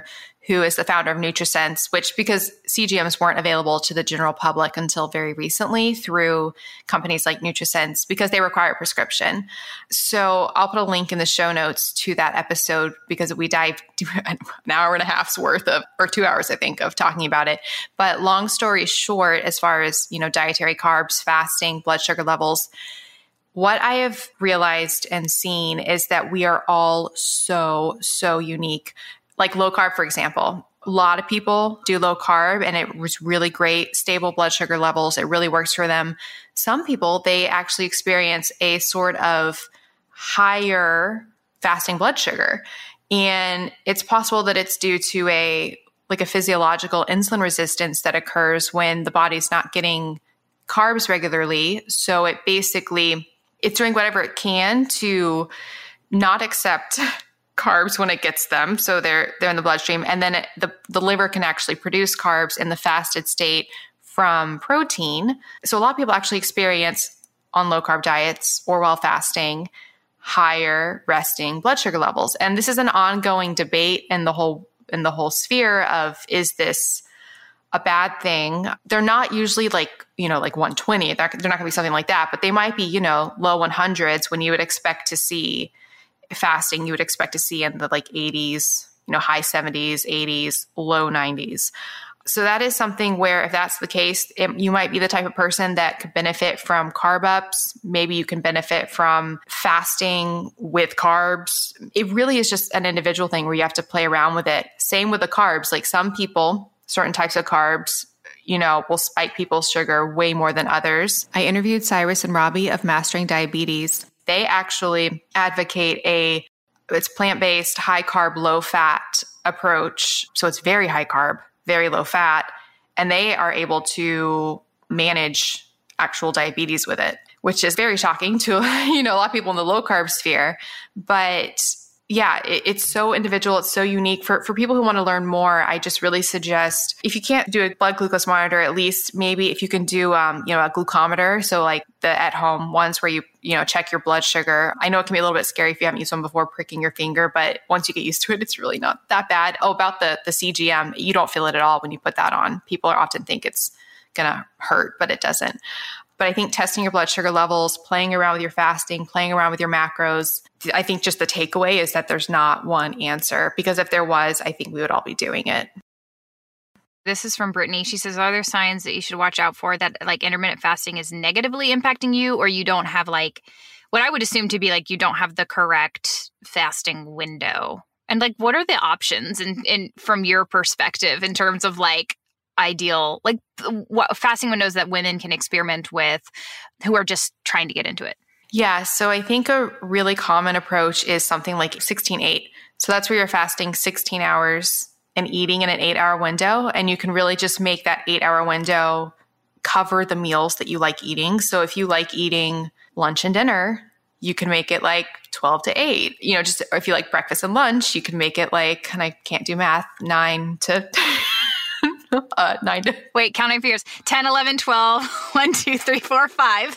who is the founder of NutriSense, which because C G Ms weren't available to the general public until very recently through companies like NutriSense because they require a prescription. So I'll put a link in the show notes to that episode because we dived an hour and a half's worth of, or two hours, I think, of talking about it. But long story short, as far as, you know, dietary carbs, fasting, blood sugar levels, what I have realized and seen is that we are all so, so unique. Like low carb, for example, a lot of people do low carb and it was really great, stable blood sugar levels. It really works for them. Some people, they actually experience a sort of higher fasting blood sugar. And it's possible that it's due to a like a physiological insulin resistance that occurs when the body's not getting carbs regularly. So it basically, it's doing whatever it can to not accept carbs when it gets them. So they're they're in the bloodstream. And then it, the, the liver can actually produce carbs in the fasted state from protein. So a lot of people actually experience on low carb diets or while fasting higher resting blood sugar levels. And this is an ongoing debate in the whole in the whole sphere of, is this a bad thing? They're not usually like, you know, like one twenty. They're, they're not going to be something like that, but they might be, you know, low one hundreds when you would expect to see fasting, you would expect to see in the like eighties, you know, high seventies, eighties, low nineties. So that is something where if that's the case, it, you might be the type of person that could benefit from carb ups. Maybe you can benefit from fasting with carbs. It really is just an individual thing where you have to play around with it. Same with the carbs. Like some people, certain types of carbs, you know, will spike people's sugar way more than others. I interviewed Cyrus and Robbie of Mastering Diabetes. They actually advocate a, it's plant-based, high carb, low fat approach. So it's very high carb, very low fat, and they are able to manage actual diabetes with it, which is very shocking to, you know, a lot of people in the low carb sphere. But yeah, it, it's so individual. It's so unique. For, for people who want to learn more, I just really suggest, if you can't do a blood glucose monitor, at least maybe if you can do, um, you know, a glucometer. So like the at-home ones where you, you know, check your blood sugar. I know it can be a little bit scary if you haven't used one before, pricking your finger, but once you get used to it, it's really not that bad. Oh, about the, the C G M, you don't feel it at all when you put that on. People are often think it's going to hurt, but it doesn't. But I think testing your blood sugar levels, playing around with your fasting, playing around with your macros, I think just the takeaway is that there's not one answer, because if there was, I think we would all be doing it. This is from Brittany. She says, are there signs that you should watch out for that like intermittent fasting is negatively impacting you, or you don't have like what I would assume to be like you don't have the correct fasting window? And like, what are the options in, in from your perspective in terms of like ideal, like what fasting windows that women can experiment with who are just trying to get into it? Yeah. So I think a really common approach is something like sixteen eight. So that's where you're fasting sixteen hours and eating in an eight hour window. And you can really just make that eight hour window cover the meals that you like eating. So if you like eating lunch and dinner, you can make it like twelve to eight. You know, just if you like breakfast and lunch, you can make it like, and I can't do math, nine to uh, nine to. Wait, counting figures. ten, eleven, twelve, one, two, three, four, five.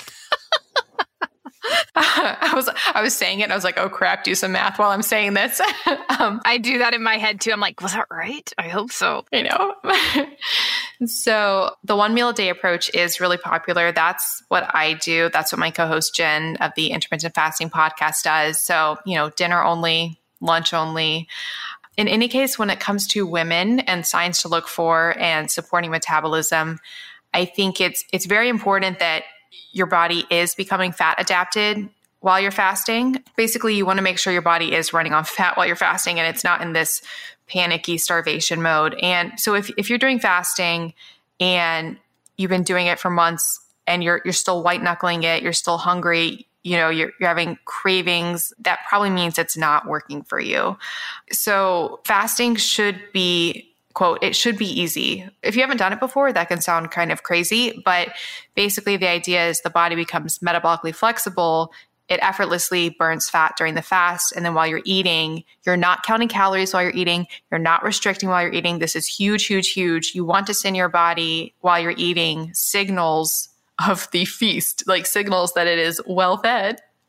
I was I was saying it and I was like, oh crap, do some math while I'm saying this. um, I do that in my head too. I'm like, was that right? I hope so. You know. So the one meal a day approach is really popular. That's what I do. That's what my co-host Jen of the Intermittent Fasting Podcast does. So, you know, dinner only, lunch only. In any case, when it comes to women and signs to look for and supporting metabolism, I think it's it's very important that your body is becoming fat adapted while you're fasting. Basically, you want to make sure your body is running on fat while you're fasting and it's not in this panicky starvation mode. And so if, if you're doing fasting and you've been doing it for months and you're you're still white knuckling it, you're still hungry, you know, you're, you're having cravings, that probably means it's not working for you. So fasting should be, quote, it should be easy. If you haven't done it before, that can sound kind of crazy, but basically the idea is the body becomes metabolically flexible. It effortlessly burns fat during the fast. And then while you're eating, you're not counting calories while you're eating. You're not restricting while you're eating. This is huge, huge, huge. You want to send your body while you're eating signals of the feast, like signals that it is well fed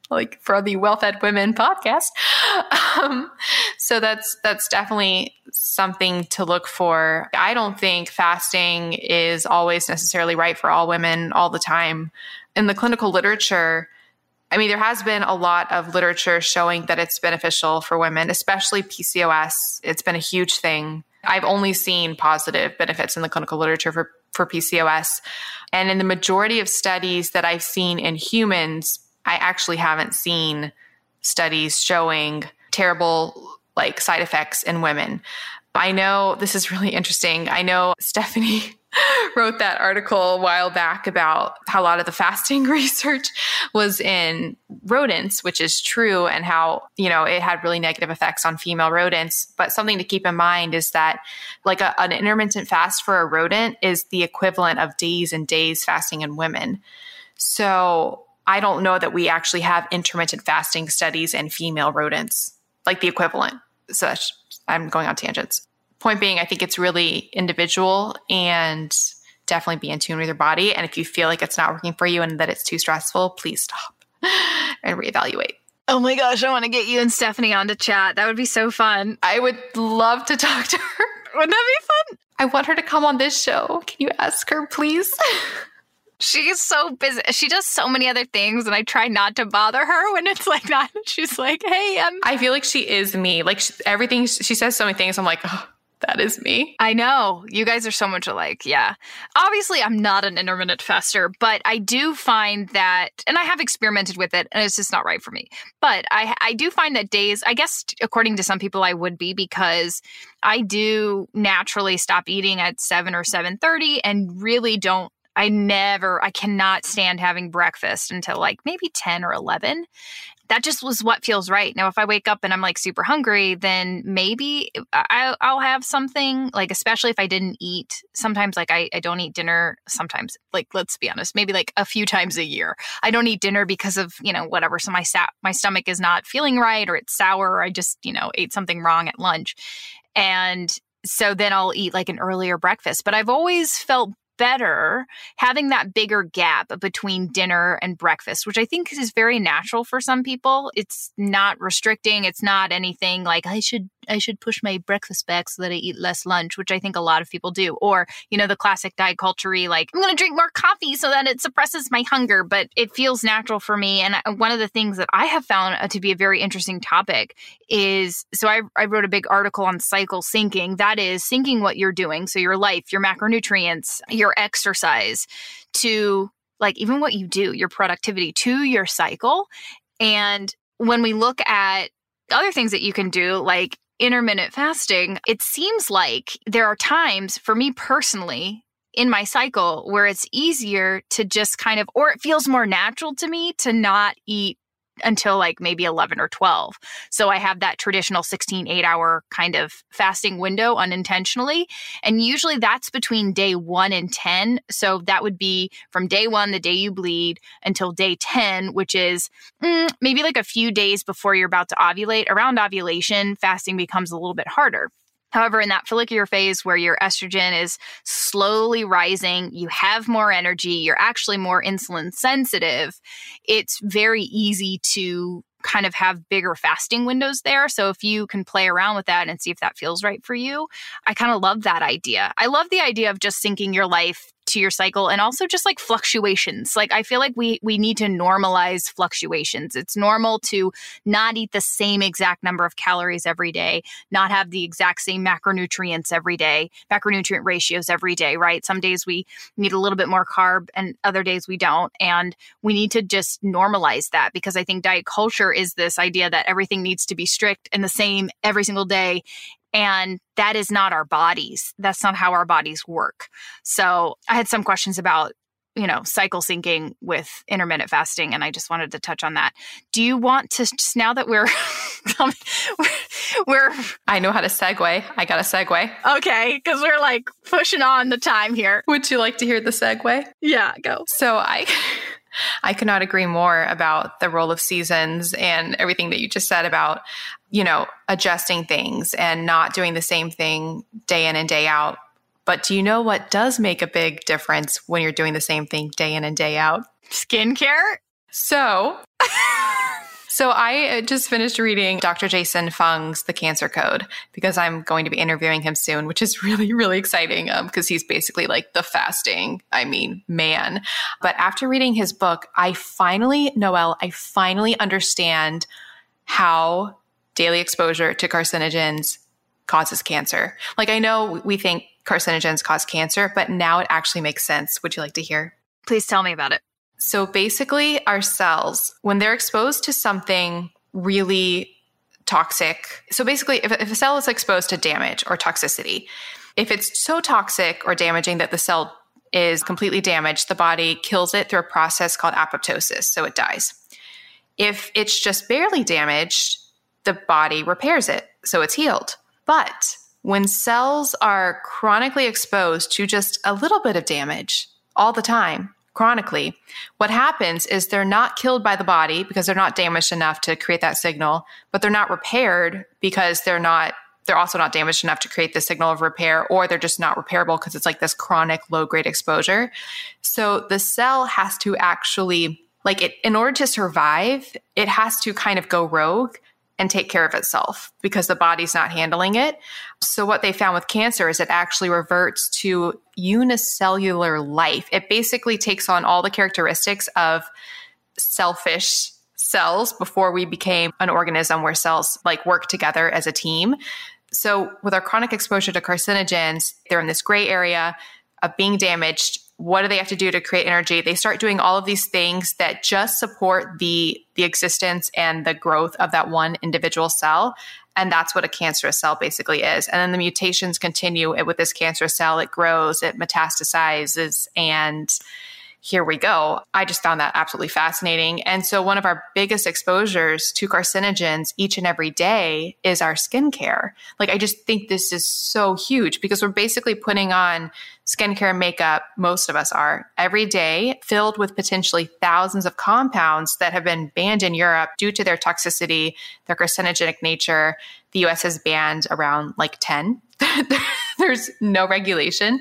like for the Well-Fed Women podcast. Um, so that's that's definitely something to look for. I don't think fasting is always necessarily right for all women all the time. In the clinical literature, I mean, there has been a lot of literature showing that it's beneficial for women, especially P C O S. It's been a huge thing. I've only seen positive benefits in the clinical literature for, for P C O S. And in the majority of studies that I've seen in humans, I actually haven't seen studies showing terrible like side effects in women. I know this is really interesting. I know Stephanie wrote that article a while back about how a lot of the fasting research was in rodents, which is true, and how, you know, it had really negative effects on female rodents. But something to keep in mind is that like a, an intermittent fast for a rodent is the equivalent of days and days fasting in women. So I don't know that we actually have intermittent fasting studies in female rodents, like the equivalent. So I'm going on tangents. Point being, I think it's really individual, and definitely be in tune with your body. And if you feel like it's not working for you and that it's too stressful, please stop and reevaluate. Oh my gosh, I want to get you and Stephanie on to chat. That would be so fun. I would love to talk to her. Wouldn't that be fun? I want her to come on this show. Can you ask her, please? She is so busy. She does so many other things, and I try not to bother her when it's like that. She's like, hey, um. I feel like she is me. Like she, everything, she says so many things. I'm like, oh, that is me. I know. You guys are so much alike. Yeah. Obviously, I'm not an intermittent faster, but I do find that, and I have experimented with it, and it's just not right for me. But I, I do find that days, I guess, according to some people, I would be, because I do naturally stop eating at seven or seven thirty and really don't, I never, I cannot stand having breakfast until like maybe ten or eleven. That just was what feels right. Now, if I wake up and I'm like super hungry, then maybe I, I'll have something, like, especially if I didn't eat. Sometimes like I, I don't eat dinner. Sometimes, like, let's be honest, maybe like a few times a year. I don't eat dinner because of, you know, whatever. So my sa- my stomach is not feeling right, or it's sour, or I just, you know, ate something wrong at lunch. And so then I'll eat like an earlier breakfast. But I've always felt better having that bigger gap between dinner and breakfast, which I think is very natural for some people. It's not restricting. It's not anything like I should I should push my breakfast back so that I eat less lunch, which I think a lot of people do. Or, you know, the classic diet culture, like, I'm going to drink more coffee so that it suppresses my hunger, but it feels natural for me. And one of the things that I have found to be a very interesting topic is, so I, I wrote a big article on cycle syncing. That is syncing what you're doing. So your life, your macronutrients, your exercise, to like even what you do, your productivity, to your cycle. And when we look at other things that you can do, like intermittent fasting, it seems like there are times for me personally in my cycle where it's easier to just kind of, or it feels more natural to me to not eat until like maybe eleven or twelve. So I have that traditional sixteen, eight hour kind of fasting window unintentionally. And usually that's between day one and ten. So that would be from day one, the day you bleed, until day ten, which is mm, maybe like a few days before you're about to ovulate. Around ovulation, fasting becomes a little bit harder. However, in that follicular phase where your estrogen is slowly rising, you have more energy, you're actually more insulin sensitive, it's very easy to kind of have bigger fasting windows there. So if you can play around with that and see if that feels right for you, I kind of love that idea. I love the idea of just syncing your life to your cycle, and also just like fluctuations. Like I feel like we we need to normalize fluctuations. It's normal to not eat the same exact number of calories every day, not have the exact same macronutrients every day, macronutrient ratios every day, right? Some days we need a little bit more carb and other days we don't. And we need to just normalize that, because I think diet culture is this idea that everything needs to be strict and the same every single day. And that is not our bodies. That's not how our bodies work. So I had some questions about, you know, cycle syncing with intermittent fasting, and I just wanted to touch on that. Do you want to, just now that we're, we're, I know how to segue. I got a segue. Okay, because we're like pushing on the time here. Would you like to hear the segue? Yeah, go. So I... I could not agree more about the role of seasons and everything that you just said about, you know, adjusting things and not doing the same thing day in and day out. But do you know what does make a big difference when you're doing the same thing day in and day out? Skincare? So So I just finished reading Doctor Jason Fung's The Cancer Code because I'm going to be interviewing him soon, which is really, really exciting because um, he's basically like the fasting, I mean, man. But after reading his book, I finally, Noelle, I finally understand how daily exposure to carcinogens causes cancer. Like I know we think carcinogens cause cancer, but now it actually makes sense. Would you like to hear? Please tell me about it. So basically our cells, when they're exposed to something really toxic, so basically if, if a cell is exposed to damage or toxicity, if it's so toxic or damaging that the cell is completely damaged, the body kills it through a process called apoptosis, so it dies. If it's just barely damaged, the body repairs it, so it's healed. But when cells are chronically exposed to just a little bit of damage all the time, chronically, what happens is they're not killed by the body because they're not damaged enough to create that signal, but they're not repaired because they're not, they're also not damaged enough to create the signal of repair, or they're just not repairable because it's like this chronic low-grade exposure. So the cell has to actually, like it, in order to survive, it has to kind of go rogue and take care of itself because the body's not handling it. So what they found with cancer is it actually reverts to unicellular life. It basically takes on all the characteristics of selfish cells before we became an organism where cells like work together as a team. So with our chronic exposure to carcinogens, they're in this gray area of being damaged. What do they have to do to create energy? They start doing all of these things that just support the, the existence and the growth of that one individual cell. And that's what a cancerous cell basically is. And then the mutations continue with this cancerous cell. It grows, it metastasizes, and here we go. I just found that absolutely fascinating. And so one of our biggest exposures to carcinogens each and every day is our skincare. Like, I just think this is so huge because we're basically putting on skincare and makeup, most of us are, every day, filled with potentially thousands of compounds that have been banned in Europe due to their toxicity, their carcinogenic nature. The U S has banned around like ten. There's no regulation.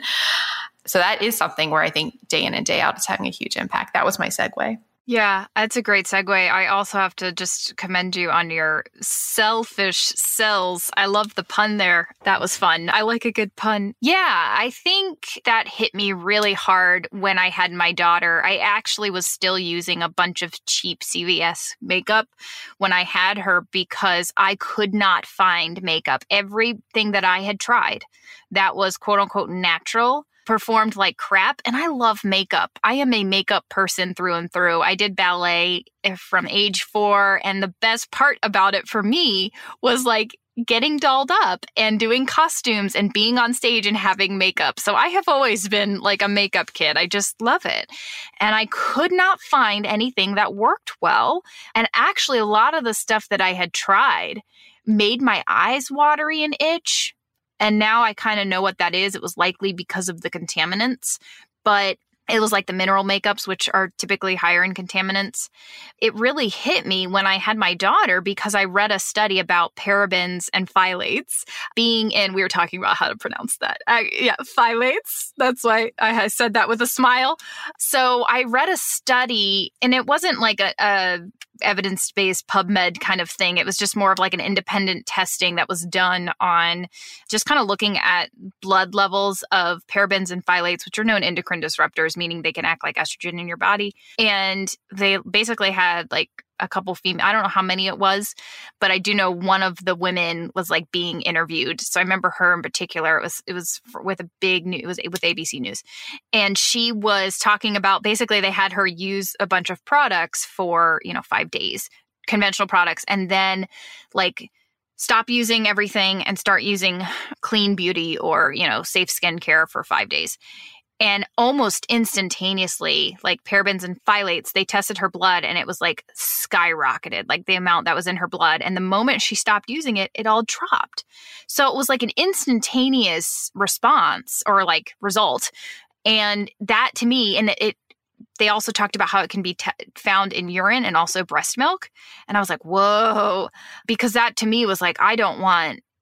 So that is something where I think day in and day out it's having a huge impact. That was my segue. Yeah, that's a great segue. I also have to just commend you on your selfish cells. I love the pun there. That was fun. I like a good pun. Yeah, I think that hit me really hard when I had my daughter. I actually was still using a bunch of cheap C V S makeup when I had her because I could not find makeup. Everything that I had tried that was quote unquote natural performed like crap. And I love makeup. I am a makeup person through and through. I did ballet from age four. And the best part about it for me was like getting dolled up and doing costumes and being on stage and having makeup. So I have always been like a makeup kid. I just love it. And I could not find anything that worked well. And actually, a lot of the stuff that I had tried made my eyes watery and itch. And now I kind of know what that is. It was likely because of the contaminants, but it was like the mineral makeups, which are typically higher in contaminants. It really hit me when I had my daughter because I read a study about parabens and phthalates being in, we were talking about how to pronounce that. Uh, yeah, phthalates. That's why I said that with a smile. So I read a study, and it wasn't like a, a evidence-based PubMed kind of thing. It was just more of like an independent testing that was done on just kind of looking at blood levels of parabens and phthalates, which are known endocrine disruptors, meaning they can act like estrogen in your body. And they basically had like a couple female, I don't know how many it was, but I do know one of the women was like being interviewed. So I remember her in particular. It was, it was with a big news, it was with A B C News. And she was talking about, basically they had her use a bunch of products for, you know, five days, conventional products. And then like stop using everything and start using clean beauty or, you know, safe skincare for five days. And almost instantaneously, like parabens and phthalates, they tested her blood and it was like skyrocketed, like the amount that was in her blood. And the moment she stopped using it, it all dropped. So it was like an instantaneous response or like result. And that to me, and it, they also talked about how it can be t- found in urine and also breast milk. And I was like, whoa, because that to me was like, I don't want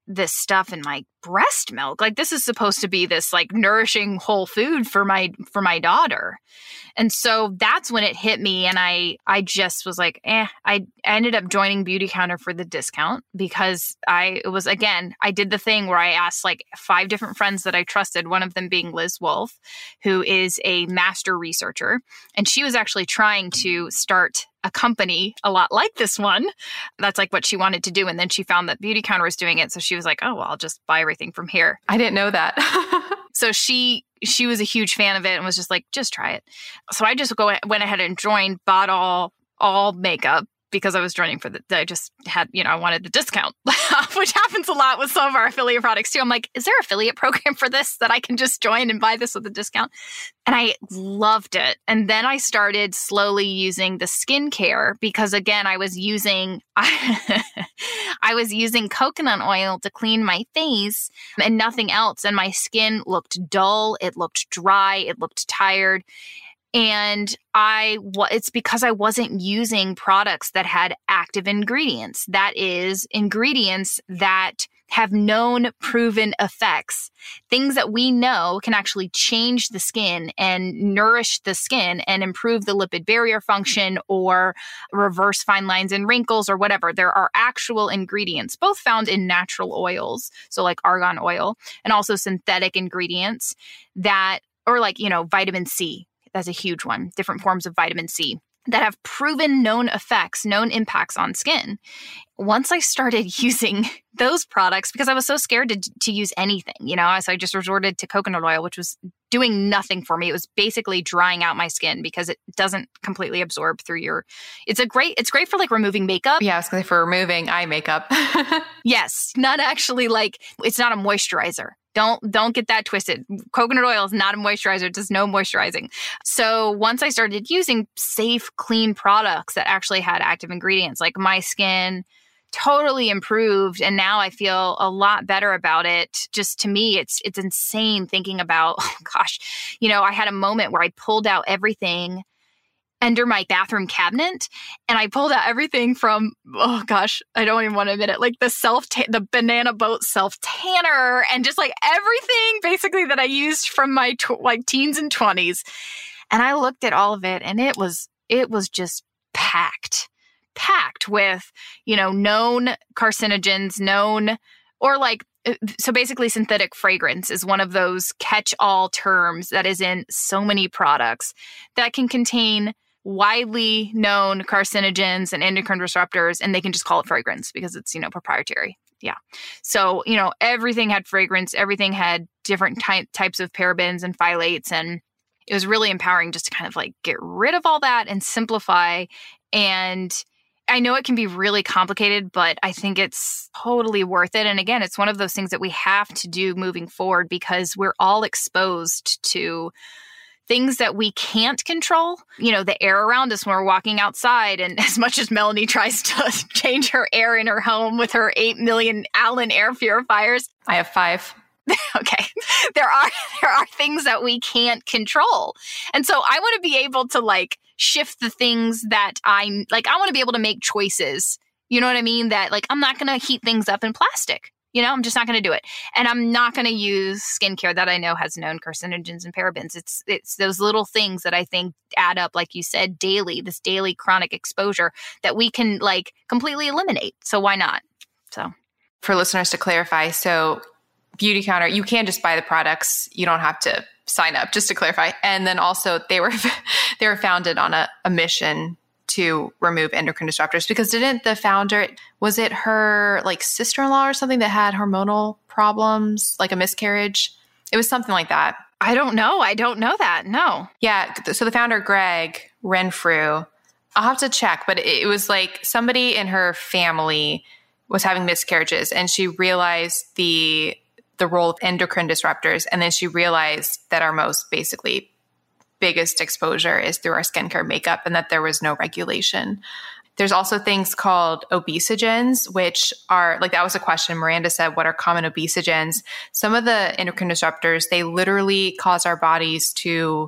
this stuff in my breast milk. Like, this is supposed to be this like nourishing whole food for my for my daughter. And so that's when it hit me, and I I just was like, eh. I ended up joining Beautycounter for the discount because I it was again I did the thing where I asked like five different friends that I trusted. One of them being Liz Wolfe, who is a master researcher, and she was actually trying to start a company a lot like this one. That's like what she wanted to do. And then she found that Beautycounter was doing it. So she was like, oh, well, I'll just buy everything from here. I didn't know that. So she she was a huge fan of it and was just like, just try it. So I just go went ahead and joined, bought all all makeup because I was joining for the, I just had, you know, I wanted the discount, which happens a lot with some of our affiliate products too. I'm like, is there an affiliate program for this that I can just join and buy this with a discount? And I loved it. And then I started slowly using the skincare because again, I was using, I, I was using coconut oil to clean my face and nothing else. And my skin looked dull. It looked dry. It looked tired. And I, it's because I wasn't using products that had active ingredients. That is, ingredients that have known proven effects, things that we know can actually change the skin and nourish the skin and improve the lipid barrier function or reverse fine lines and wrinkles or whatever. There are actual ingredients, both found in natural oils, so like argan oil, and also synthetic ingredients that, or like, you know, vitamin C. That's a huge one. Different forms of vitamin C that have proven known effects, known impacts on skin. Once I started using those products, because I was so scared to, to use anything, you know, so I just resorted to coconut oil, which was doing nothing for me. It was basically drying out my skin because it doesn't completely absorb through your, it's a great, it's great for like removing makeup. Yeah, I was going to say for removing eye makeup. Yes, not actually like, it's not a moisturizer. Don't don't get that twisted. Coconut oil is not a moisturizer. It does no moisturizing. So once I started using safe, clean products that actually had active ingredients, like my skin totally improved. And now I feel a lot better about it. Just to me, it's it's insane thinking about, oh gosh, you know, I had a moment where I pulled out everything under my bathroom cabinet. And I pulled out everything from, oh gosh, I don't even want to admit it, like the self, the Banana Boat self tanner and just like everything basically that I used from my tw- like teens and twenties. And I looked at all of it and it was, it was just packed, packed with, you know, known carcinogens, known, or like, so basically synthetic fragrance is one of those catch-all terms that is in so many products that can contain widely known carcinogens and endocrine disruptors, and they can just call it fragrance because it's, you know, proprietary. Yeah. So, you know, everything had fragrance, everything had different ty- types of parabens and phthalates, and it was really empowering just to kind of like get rid of all that and simplify. And I know it can be really complicated, but I think it's totally worth it. And again, it's one of those things that we have to do moving forward because we're all exposed to things that we can't control. You know, the air around us when we're walking outside. And as much as Melanie tries to change her air in her home with her eight million Allen air purifiers. I have five. Okay. There are, there are things that we can't control. And so I want to be able to like shift the things that I like. I want to be able to make choices. You know what I mean? That like, I'm not going to heat things up in plastic. You know, I'm just not going to do it. And I'm not going to use skincare that I know has known carcinogens and parabens. It's it's those little things that I think add up, like you said, daily, this daily chronic exposure that we can like completely eliminate. So why not? So for listeners to clarify, so Beautycounter, you can just buy the products. You don't have to sign up, just to clarify. And then also they were they were founded on a, a mission to remove endocrine disruptors, because didn't the founder, was it her like sister-in-law or something that had hormonal problems, like a miscarriage? It was something like that. I don't know. I don't know that. No. Yeah. So the founder, Greg Renfrew, I'll have to check, but it was like somebody in her family was having miscarriages and she realized the the role of endocrine disruptors. And then she realized that our most basically biggest exposure is through our skincare makeup and that there was no regulation. There's also things called obesogens, which are like, that was a question Miranda said, what are common obesogens? Some of the endocrine disruptors, they literally cause our bodies to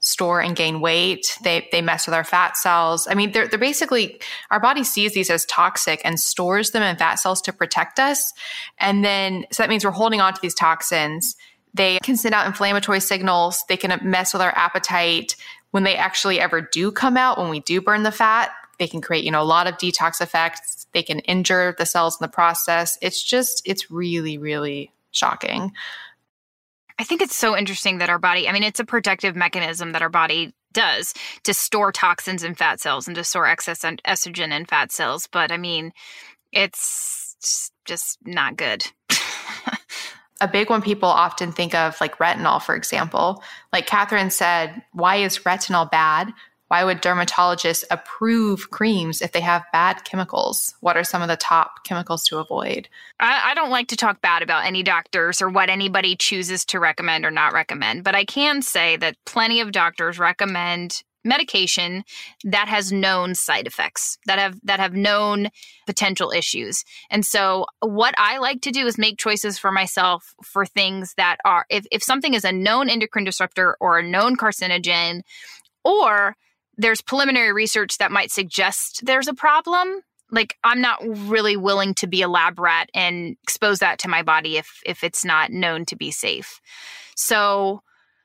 store and gain weight. They they mess with our fat cells. I mean, they're they're basically, our body sees these as toxic and stores them in fat cells to protect us. And then, so that means we're holding on to these toxins. They can send out inflammatory signals. They can mess with our appetite. When they actually ever do come out, when we do burn the fat, they can create, you know, a lot of detox effects. They can injure the cells in the process. It's just, it's really, really shocking. I think it's so interesting that our body, I mean, it's a protective mechanism that our body does to store toxins in fat cells and to store excess estrogen in fat cells. But I mean, it's just not good. A big one people often think of, like retinol, for example. Like Catherine said, why is retinol bad? Why would dermatologists approve creams if they have bad chemicals? What are some of the top chemicals to avoid? I, I don't like to talk bad about any doctors or what anybody chooses to recommend or not recommend, but I can say that plenty of doctors recommend medication that has known side effects, that have that have known potential issues. And so what I like to do is make choices for myself for things that are, if, if something is a known endocrine disruptor or a known carcinogen, or there's preliminary research that might suggest there's a problem, like I'm not really willing to be a lab rat and expose that to my body if if it's not known to be safe. So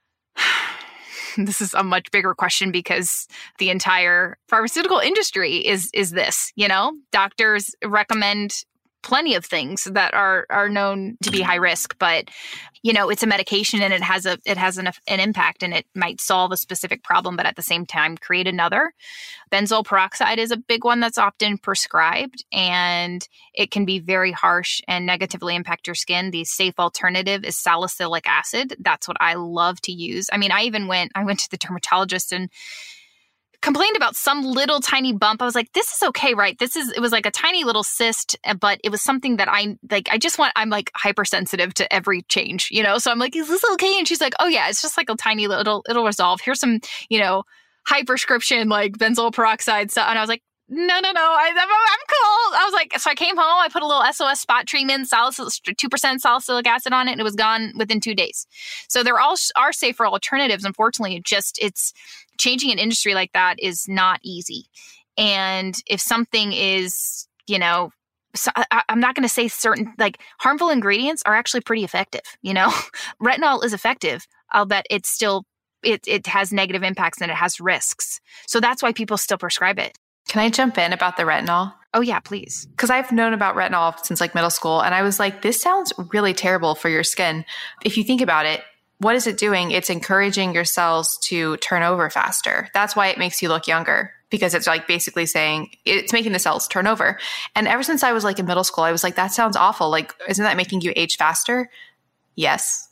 this is a much bigger question because the entire pharmaceutical industry is is this, you know, doctors recommend plenty of things that are are known to be high risk, but you know, it's a medication and it has a it has an, an impact and it might solve a specific problem, but at the same time create another. Benzoyl peroxide is a big one that's often prescribed, and it can be very harsh and negatively impact your skin. The safe alternative is salicylic acid. That's what I love to use. I mean, I even went I went to the dermatologist and complained about some little tiny bump. I was like, this is okay, right? This is, it was like a tiny little cyst, but it was something that I like, I just want, I'm like hypersensitive to every change, you know? So I'm like, is this okay? And she's like, oh yeah, it's just like a tiny little, it'll resolve. Here's some, you know, high prescription, like benzoyl peroxide stuff. And I was like, no, no, no, I, I'm, I'm cool. I was like, so I came home, I put a little S O S spot treatment, salicylic, two percent salicylic acid on it, and it was gone within two days. So there all are safer alternatives. Unfortunately, it just, it's changing an industry like that is not easy. And if something is, you know, so I, I'm not going to say certain, like harmful ingredients are actually pretty effective. You know, retinol is effective. I'll bet it's still, it, it has negative impacts and it has risks. So that's why people still prescribe it. Can I jump in about the retinol? Oh, yeah, please. Because I've known about retinol since like middle school. And I was like, this sounds really terrible for your skin. If you think about it, what is it doing? It's encouraging your cells to turn over faster. That's why it makes you look younger, because it's like basically saying it's making the cells turn over. And ever since I was like in middle school, I was like, that sounds awful. Like, isn't that making you age faster? Yes,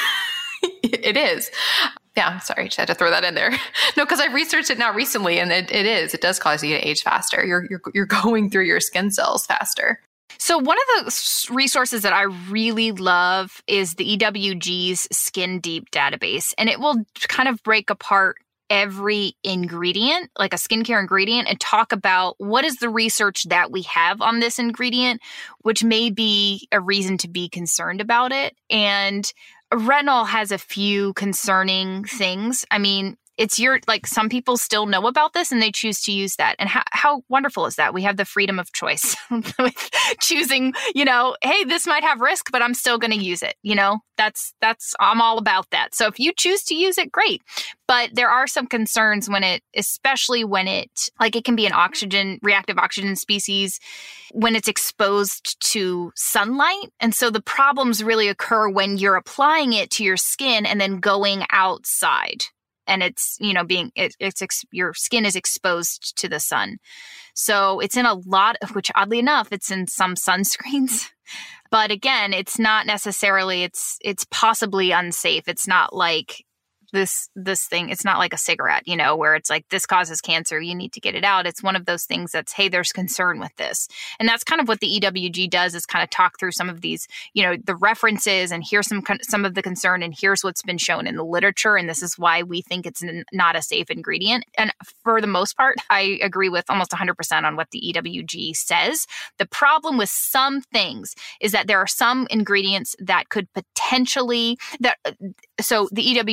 it is. Yeah, sorry, just had to throw that in there. No, because I've researched it now recently, and it, it is. It does cause you to age faster. You're, you're you're going through your skin cells faster. So one of the resources that I really love is the E W G's Skin Deep database, and it will kind of break apart every ingredient, like a skincare ingredient, and talk about what is the research that we have on this ingredient, which may be a reason to be concerned about it. And retinol has a few concerning things. I mean, it's your, like some people still know about this and they choose to use that. And how, how wonderful is that? We have the freedom of choice with choosing, you know, hey, this might have risk, but I'm still going to use it. You know, that's, that's, I'm all about that. So if you choose to use it, great. But there are some concerns when it, especially when it, like it can be an oxygen, reactive oxygen species, when it's exposed to sunlight. And so the problems really occur when you're applying it to your skin and then going outside. And it's, you know, being, it, it's, ex, your skin is exposed to the sun. So it's in a lot of, which oddly enough, it's in some sunscreens. But again, it's not necessarily, it's, it's possibly unsafe. It's not like this, this thing, it's not like a cigarette, you know, where it's like, this causes cancer, you need to get it out. It's one of those things that's, hey, there's concern with this. And that's kind of what the E W G does, is kind of talk through some of these, you know, the references, and here's some, some of the concern, and here's what's been shown in the literature. And this is why we think it's n- not a safe ingredient. And for the most part, I agree with almost one hundred percent on what the E W G says. The problem with some things is that there are some ingredients that could potentially, that, so the E W G will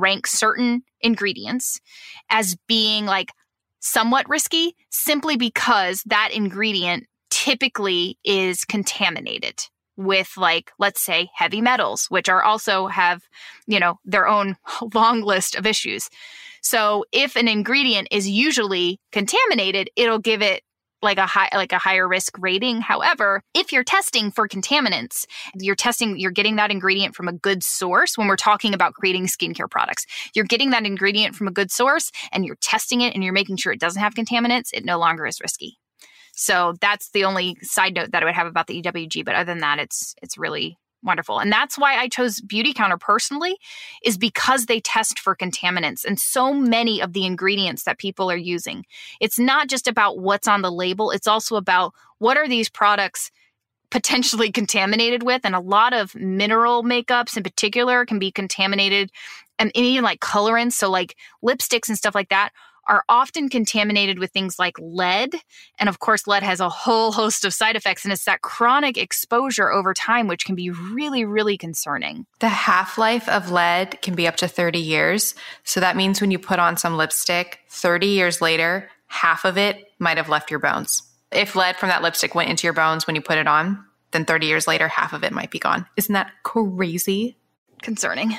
rank certain ingredients as being like somewhat risky simply because that ingredient typically is contaminated with, like, let's say, heavy metals, which are also have, you know, their own long list of issues. So if an ingredient is usually contaminated, it'll give it like a high, like a higher risk rating. However, if you're testing for contaminants, you're testing, you're getting that ingredient from a good source. When we're talking about creating skincare products, you're getting that ingredient from a good source and you're testing it and you're making sure it doesn't have contaminants, it no longer is risky. So that's the only side note that I would have about the E W G. But other than that, it's it's really wonderful. And that's why I chose Beautycounter personally, is because they test for contaminants and so many of the ingredients that people are using. It's not just about what's on the label. It's also about what are these products potentially contaminated with. And a lot of mineral makeups in particular can be contaminated, and even like colorants. So like lipsticks and stuff like that are often contaminated with things like lead. And of course, lead has a whole host of side effects, and it's that chronic exposure over time, which can be really, really concerning. The half-life of lead can be up to thirty years. So that means when you put on some lipstick, thirty years later, half of it might have left your bones. If lead from that lipstick went into your bones when you put it on, then thirty years later, half of it might be gone. Isn't that crazy? Concerning.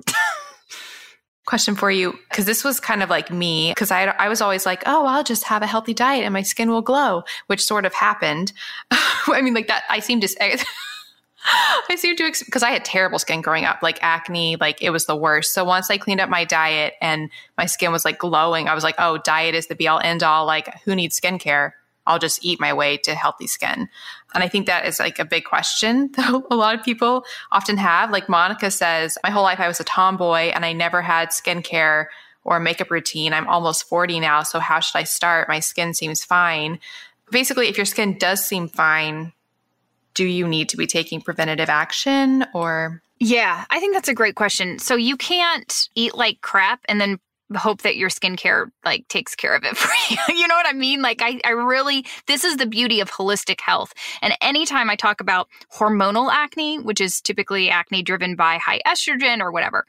Question for you, because this was kind of like me, because I I was always like, oh, I'll just have a healthy diet and my skin will glow, which sort of happened. I mean, like that, I seem to, I seem to, because I had terrible skin growing up, like acne, like it was the worst. So once I cleaned up my diet and my skin was like glowing, I was like, oh, diet is the be all end all. Like, who needs skincare? I'll just eat my way to healthy skin. And I think that is like a big question that a lot of people often have. Like Monica says, my whole life I was a tomboy and I never had skincare or makeup routine. I'm almost forty now. So how should I start? My skin seems fine. Basically, if your skin does seem fine, do you need to be taking preventative action or? Yeah, I think that's a great question. So you can't eat like crap and then hope that your skincare like takes care of it for you. You know what I mean? Like I, I really, this is the beauty of holistic health. And anytime I talk about hormonal acne, which is typically acne driven by high estrogen or whatever,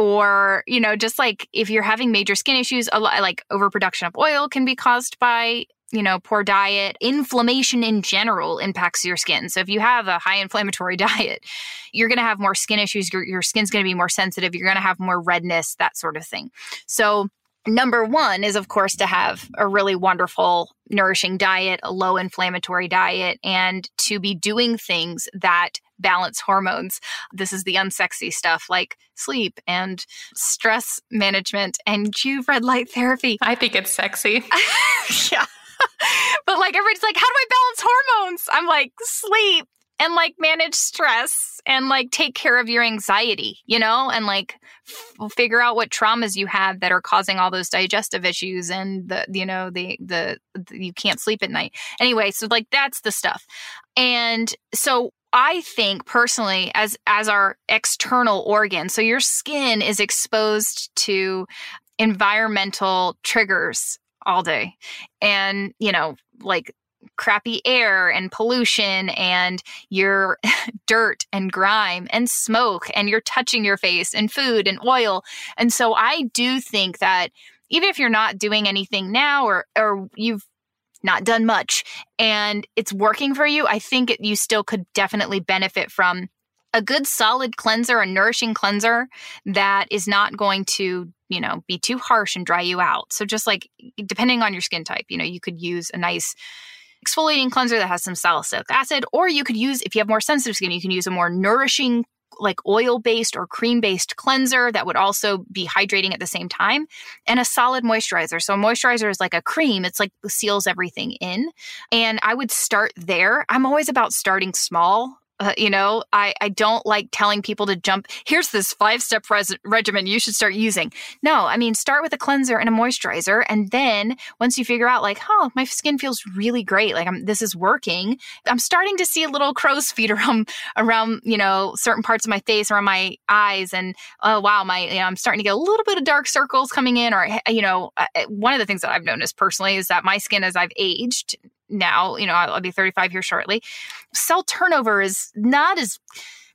or, you know, just like if you're having major skin issues, a lot like overproduction of oil can be caused by, you know, poor diet. Inflammation in general impacts your skin. So if you have a high inflammatory diet, you're going to have more skin issues. Your, your skin's going to be more sensitive. You're going to have more redness, that sort of thing. So number one is, of course, to have a really wonderful, nourishing diet, a low inflammatory diet, and to be doing things that balance hormones. This is the unsexy stuff like sleep and stress management and Q red light therapy. I think it's sexy. Yeah. But like everybody's like, how do I balance hormones? I'm like, sleep and like manage stress and like take care of your anxiety, you know, and like f- figure out what traumas you have that are causing all those digestive issues and the, you know, the, the, the you can't sleep at night. Anyway, so like that's the stuff. And so I think personally, as as our external organ, so your skin is exposed to environmental triggers all day. And, you know, like crappy air and pollution and your dirt and grime and smoke, and you're touching your face and food and oil. And so I do think that even if you're not doing anything now or or you've not done much and it's working for you, I think it, you still could definitely benefit from a good solid cleanser, a nourishing cleanser that is not going to, you know, be too harsh and dry you out. So just like, depending on your skin type, you know, you could use a nice exfoliating cleanser that has some salicylic acid, or you could use, if you have more sensitive skin, you can use a more nourishing, like oil-based or cream-based cleanser that would also be hydrating at the same time, and a solid moisturizer. So a moisturizer is like a cream. It's like seals everything in. And I would start there. I'm always about starting small. Uh, you know, I, I don't like telling people to jump. Here's this five-step res- regimen you should start using. No, I mean, start with a cleanser and a moisturizer. And then once you figure out like, oh, my skin feels really great. Like I'm, this is working. I'm starting to see a little crow's feet around, around, you know, certain parts of my face, around my eyes. And, oh, wow, my, you know, I'm starting to get a little bit of dark circles coming in. Or, you know, one of the things that I've noticed personally is that my skin, as I've aged, now, you know, I'll be thirty-five here shortly, cell turnover is not as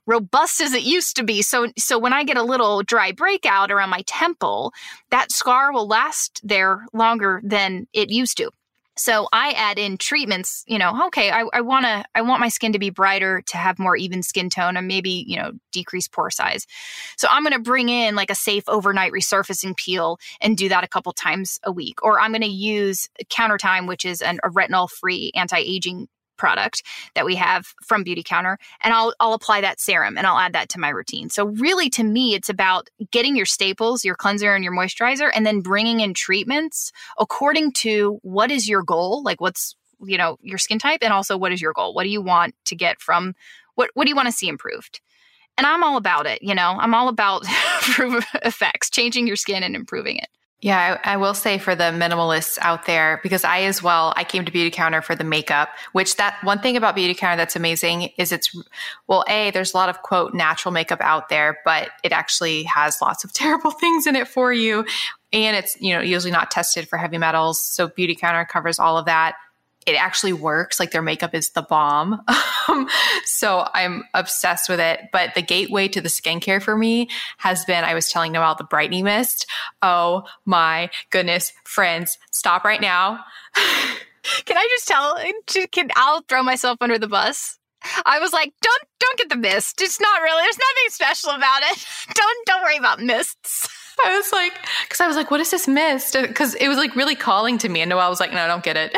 robust as it used to be. So, so when I get a little dry breakout around my temple, that scar will last there longer than it used to. So I add in treatments, you know, okay, I, I want to, I want my skin to be brighter, to have more even skin tone, and maybe, you know, decrease pore size. So I'm going to bring in like a safe overnight resurfacing peel and do that a couple times a week. Or I'm going to use Countertime, which is an, a retinol-free anti-aging product that we have from Beautycounter, and I'll I'll apply that serum and I'll add that to my routine. So really, to me, it's about getting your staples, your cleanser and your moisturizer, and then bringing in treatments according to what is your goal, like what's, you know, your skin type, and also what is your goal? What do you want to get from, what what do you want to see improved? And I'm all about it, you know, I'm all about effects, changing your skin and improving it. Yeah, I, I will say for the minimalists out there, because I as well, I came to Beautycounter for the makeup, which that one thing about Beautycounter that's amazing is it's, well, A, there's a lot of quote natural makeup out there, but it actually has lots of terrible things in it for you. And it's, you know, usually not tested for heavy metals. So Beautycounter covers all of that. It actually works. Like their makeup is the bomb. So I'm obsessed with it. But the gateway to the skincare for me has been, I was telling Noelle, the Brightening Mist. Oh my goodness, friends, stop right now. Can I just tell, can, I'll throw myself under the bus. I was like, don't, don't get the mist. It's not really, there's nothing special about it. Don't, don't worry about mists. I was like, cause I was like, what is this mist? Cause it was like really calling to me. And Noelle was like, no, don't get it.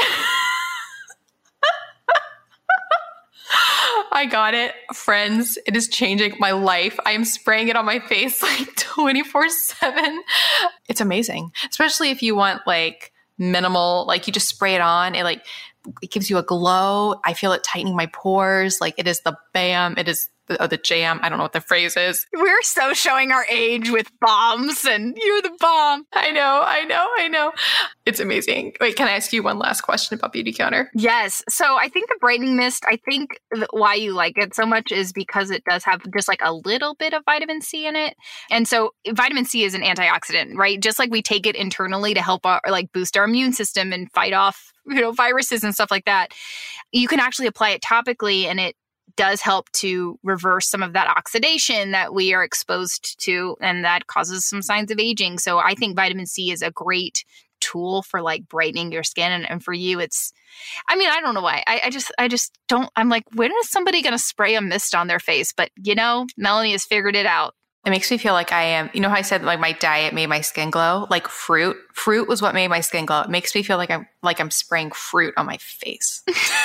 I got it. Friends, it is changing my life. I am spraying it on my face like twenty-four seven. It's amazing. Especially if you want like minimal, like you just spray it on. It like, it gives you a glow. I feel it tightening my pores. Like it is the bam. It is the, oh, the jam. I don't know what the phrase is. We're so showing our age with bombs, and you're the bomb. I know, I know, I know. It's amazing. Wait, can I ask you one last question about Beautycounter? Yes. So I think the Brightening Mist, I think why you like it so much is because it does have just like a little bit of vitamin C in it. And so vitamin C is an antioxidant, right? Just like we take it internally to help our, like boost our immune system and fight off, you know, viruses and stuff like that. You can actually apply it topically, and it does help to reverse some of that oxidation that we are exposed to, and that causes some signs of aging. So I think vitamin C is a great tool for like brightening your skin. And, and for you, it's, I mean, I don't know why. I, I just, I just don't, I'm like, when is somebody going to spray a mist on their face? But you know, Melanie has figured it out. It makes me feel like I am, you know how I said like my diet made my skin glow? Like fruit. Fruit was what made my skin glow. It makes me feel like I'm like I'm spraying fruit on my face.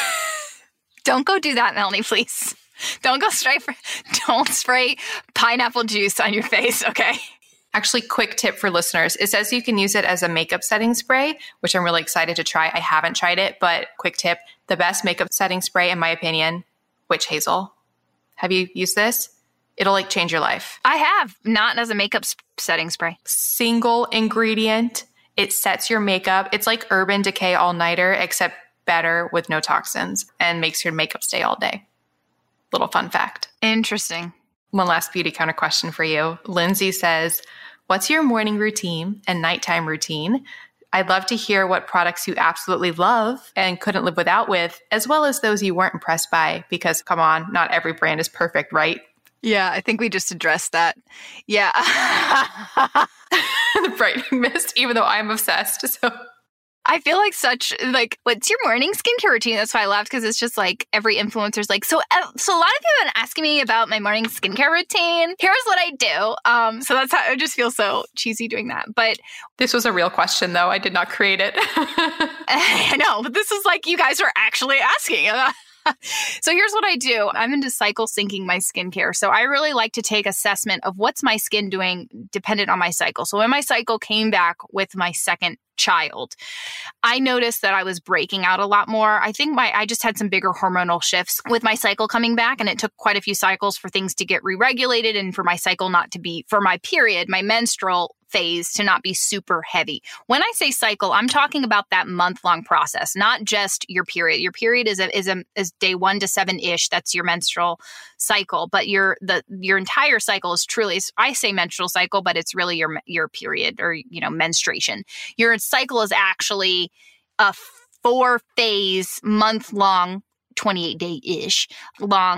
Don't go do that, Melanie, please. Don't go spray for, don't spray pineapple juice on your face, okay? Actually, quick tip for listeners. It says you can use it as a makeup setting spray, which I'm really excited to try. I haven't tried it, but quick tip. The best makeup setting spray, in my opinion, Witch Hazel. Have you used this? It'll like change your life. I have, not as a makeup sp- setting spray. Single ingredient. It sets your makeup. It's like Urban Decay All-Nighter, except better with no toxins, and makes your makeup stay all day. Little fun fact. Interesting. One last Beautycounter question for you. Lindsay says, what's your morning routine and nighttime routine? I'd love to hear what products you absolutely love and couldn't live without with, as well as those you weren't impressed by, because come on, not every brand is perfect, right? Yeah, I think we just addressed that. Yeah. The Brightening Mist, even though I'm obsessed. So I feel like such, like, what's your morning skincare routine? That's why I laughed, because it's just like every influencer's like, so uh, so a lot of people have been asking me about my morning skincare routine. Here's what I do. Um, so that's how I just feel so cheesy doing that. But this was a real question, though. I did not create it. I know, but this is like you guys are actually asking. So here's what I do. I'm into cycle syncing my skincare. So I really like to take assessment of what's my skin doing dependent on my cycle. So when my cycle came back with my second child, I noticed that I was breaking out a lot more. I think my I just had some bigger hormonal shifts with my cycle coming back, and it took quite a few cycles for things to get re-regulated and for my cycle not to be, for my period, my menstrual phase to not be super heavy. When I say cycle, I'm talking about that month-long process, not just your period. Your period is a, is a, is day one to seven-ish. That's your menstrual cycle, but your the your entire cycle is truly, I say menstrual cycle, but it's really your your period, or you know, menstruation. Your cycle is actually a four-phase, month-long, twenty-eight day-ish long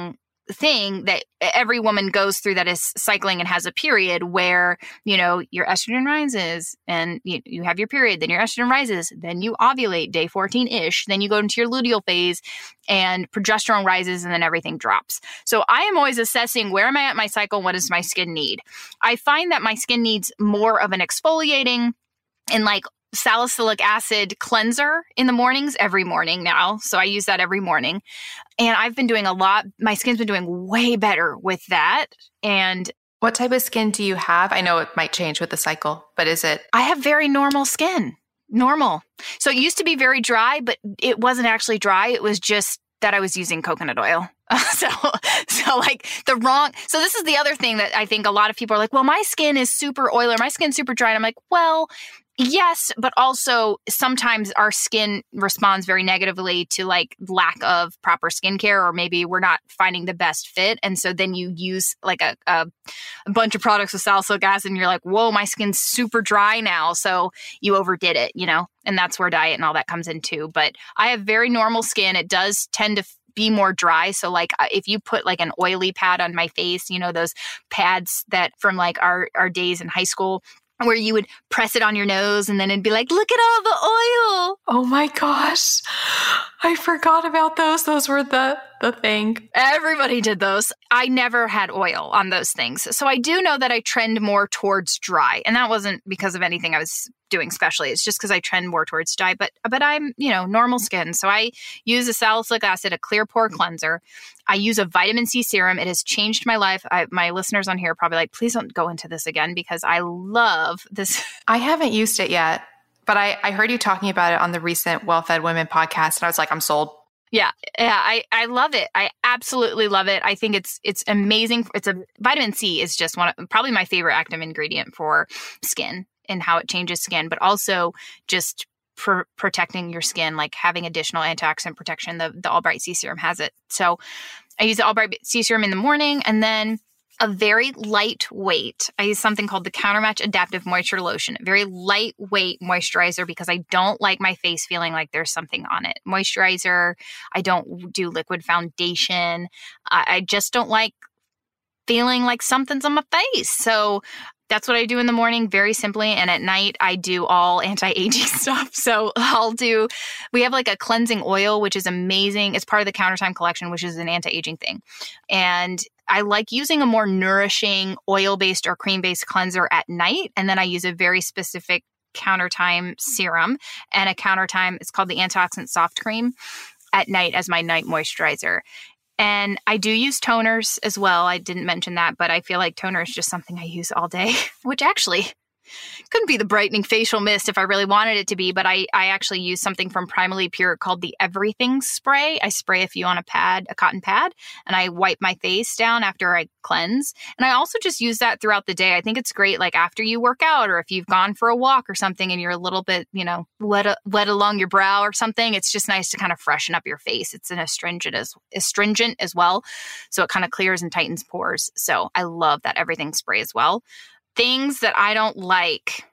thing that every woman goes through that is cycling and has a period where, you know, your estrogen rises and you, you have your period, then your estrogen rises, then you ovulate day fourteen-ish, then you go into your luteal phase and progesterone rises and then everything drops. So I am always assessing where am I at my cycle? What does my skin need? I find that my skin needs more of an exfoliating and like salicylic acid cleanser in the mornings every morning now. So I use that every morning. And I've been doing a lot. My skin's been doing way better with that. And what type of skin do you have? I know it might change with the cycle, but is it? I have very normal skin. Normal. So it used to be very dry, but it wasn't actually dry. It was just that I was using coconut oil. so, so like the wrong, so this is the other thing that I think a lot of people are like, well, my skin is super oily or my skin's super dry. And I'm like, well, yes, but also sometimes our skin responds very negatively to like lack of proper skincare, or maybe we're not finding the best fit. And so then you use like a, a, a bunch of products with salicylic acid and you're like, whoa, my skin's super dry now. So you overdid it, you know, and that's where diet and all that comes in too. But I have very normal skin. It does tend to be more dry. So like if you put like an oily pad on my face, you know, those pads that from like our, our days in high school, where you would press it on your nose and then it'd be like, look at all the oil. Oh my gosh. I forgot about those. Those were the, the thing. Everybody did those. I never had oil on those things. So I do know that I trend more towards dry. And that wasn't because of anything I was doing specially. It's just because I trend more towards dry. But but I'm, you know, normal skin. So I use a salicylic acid, a clear pore cleanser. I use a vitamin C serum. It has changed my life. I, my listeners on here are probably like, please don't go into this again because I love this. I haven't used it yet, but I, I heard you talking about it on the recent Well Fed Women podcast. And I was like, I'm sold. Yeah. Yeah. I, I love it. I absolutely love it. I think it's, it's amazing. It's a vitamin C is just one of probably my favorite active ingredient for skin and how it changes skin, but also just pr- protecting your skin, like having additional antioxidant protection. The, the All Bright C Serum has it. So I use the All Bright C Serum in the morning, and then a very lightweight, I use something called the Countermatch Adaptive Moisture Lotion, a very lightweight moisturizer because I don't like my face feeling like there's something on it. Moisturizer, I don't do liquid foundation. I, I just don't like feeling like something's on my face. So that's what I do in the morning, very simply. And at night, I do all anti-aging stuff. So I'll do, we have like a cleansing oil, which is amazing. It's part of the Countertime collection, which is an anti-aging thing. And I like using a more nourishing oil-based or cream-based cleanser at night. And then I use a very specific Countertime serum and a Countertime, it's called the Antioxidant Soft Cream, at night as my night moisturizer. And I do use toners as well. I didn't mention that, but I feel like toner is just something I use all day, which actually couldn't be the brightening facial mist if I really wanted it to be, but I, I actually use something from Primally Pure called the Everything Spray. I spray a few on a pad, a cotton pad, and I wipe my face down after I cleanse. And I also just use that throughout the day. I think it's great, like after you work out or if you've gone for a walk or something and you're a little bit, you know, wet, wet along your brow or something. It's just nice to kind of freshen up your face. It's an astringent as, astringent as well. So it kind of clears and tightens pores. So I love that Everything Spray as well. Things that I don't like.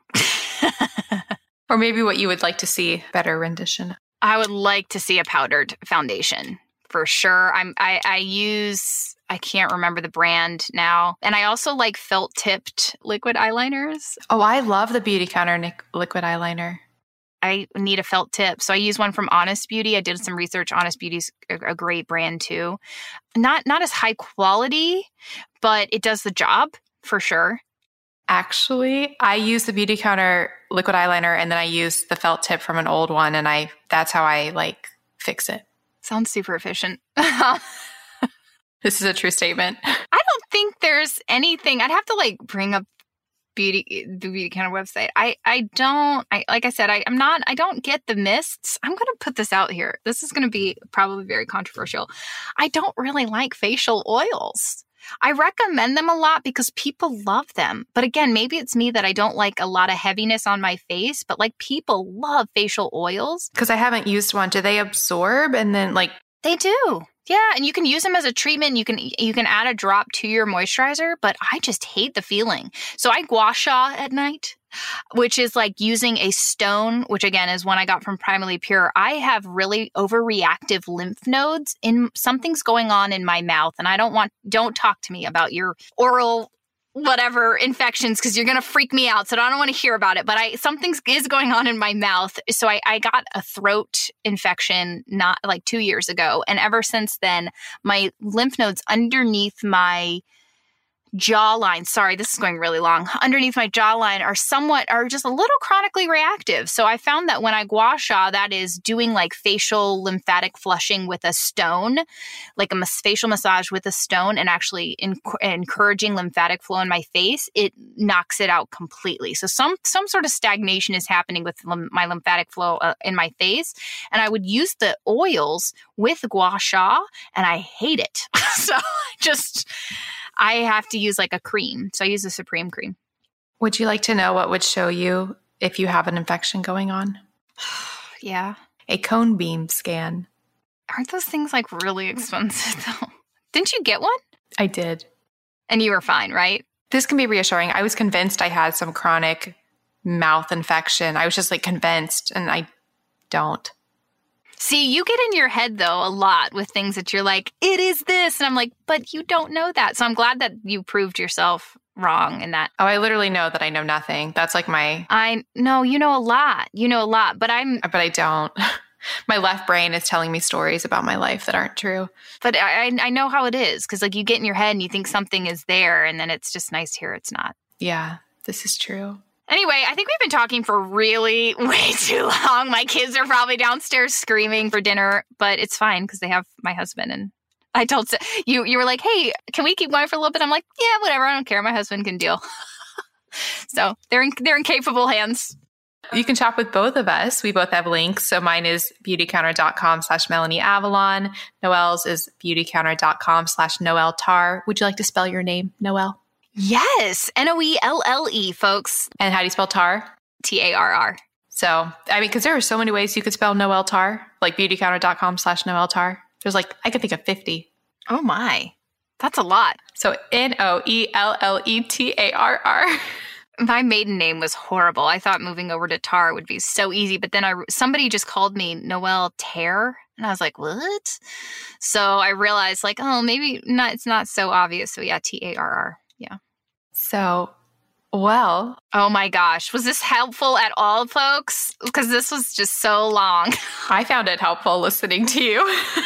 Or maybe what you would like to see better rendition. I would like to see a powdered foundation for sure. I'm I, I use I can't remember the brand now. And I also like felt tipped liquid eyeliners. Oh, I love the Beauty Counter nic- liquid eyeliner. I need a felt tip. So I use one from Honest Beauty. I did some research. Honest Beauty's a, a great brand too. Not not as high quality, but it does the job for sure. Actually, I use the Beauty Counter liquid eyeliner and then I use the felt tip from an old one, and I that's how I like fix it. Sounds super efficient. This is a true statement. I don't think there's anything. I'd have to like bring up beauty the Beauty Counter website. I I don't. I like I said. I, I'm not. I don't get the mists. I'm going to put this out here. This is going to be probably very controversial. I don't really like facial oils. I recommend them a lot because people love them. But again, maybe it's me that I don't like a lot of heaviness on my face, but like people love facial oils. Because I haven't used one. Do they absorb and then like... They do. Yeah. And you can use them as a treatment. You can you can add a drop to your moisturizer, but I just hate the feeling. So I gua sha at night. which is like using a stone, which again is one I got from Primally Pure. I have really overreactive lymph nodes in something's going on in my mouth. And I don't want, don't talk to me about your oral whatever infections because you're going to freak me out. So I don't want to hear about it. But I something is going on in my mouth. So I, I got a throat infection not like two years ago. And ever since then, my lymph nodes underneath my jawline, sorry, this is going really long, underneath my jawline are somewhat, are just a little chronically reactive. So I found that when I gua sha, that is doing like facial lymphatic flushing with a stone, like a mas- facial massage with a stone and actually in- encouraging lymphatic flow in my face, it knocks it out completely. So some, some sort of stagnation is happening with lim- my lymphatic flow uh, in my face. And I would use the oils with gua sha and I hate it. So just... I have to use like a cream. So I use a Supreme cream. Would you like to know what would show you if you have an infection going on? Yeah. A cone beam scan. Aren't those things like really expensive though? Didn't you get one? I did. And you were fine, right? This can be reassuring. I was convinced I had some chronic mouth infection. I was just like convinced and I don't. See, you get in your head, though, a lot with things that you're like, it is this. And I'm like, but you don't know that. So I'm glad that you proved yourself wrong in that. Oh, I literally know that I know nothing. That's like my... I know, you know a lot. You know a lot, but I'm... But I don't. My left brain is telling me stories about my life that aren't true. But I, I know how it is. Because like you get in your head and you think something is there. And then it's just nice to hear it's not. Yeah, this is true. Anyway, I think we've been talking for really way too long. My kids are probably downstairs screaming for dinner, but it's fine because they have my husband. And I told you, you were like, hey, can we keep going for a little bit? I'm like, yeah, whatever. I don't care. My husband can deal. So they're in, they're in capable hands. You can shop with both of us. We both have links. So mine is beautycounter.com slash Melanie Avalon. Noelle's is beautycounter.com slash Noelle Tarr. Would you like to spell your name, Noelle? Yes. N O E L L E, folks. And how do you spell Tarr? T A R R. So, I mean, because there are so many ways you could spell Noelle Tarr, like beautycounter.com slash Noelle Tarr. There's like, I could think of fifty. Oh my. That's a lot. So N O E L L E T A R R. My maiden name was horrible. I thought moving over to Tar would be so easy, but then I somebody just called me Noelle Tarr, and I was like, what? So I realized like, oh, maybe not. It's not so obvious. So yeah, T A R R. Yeah. So, well. Oh my gosh. Was this helpful at all, folks? Because this was just so long. I found it helpful listening to you.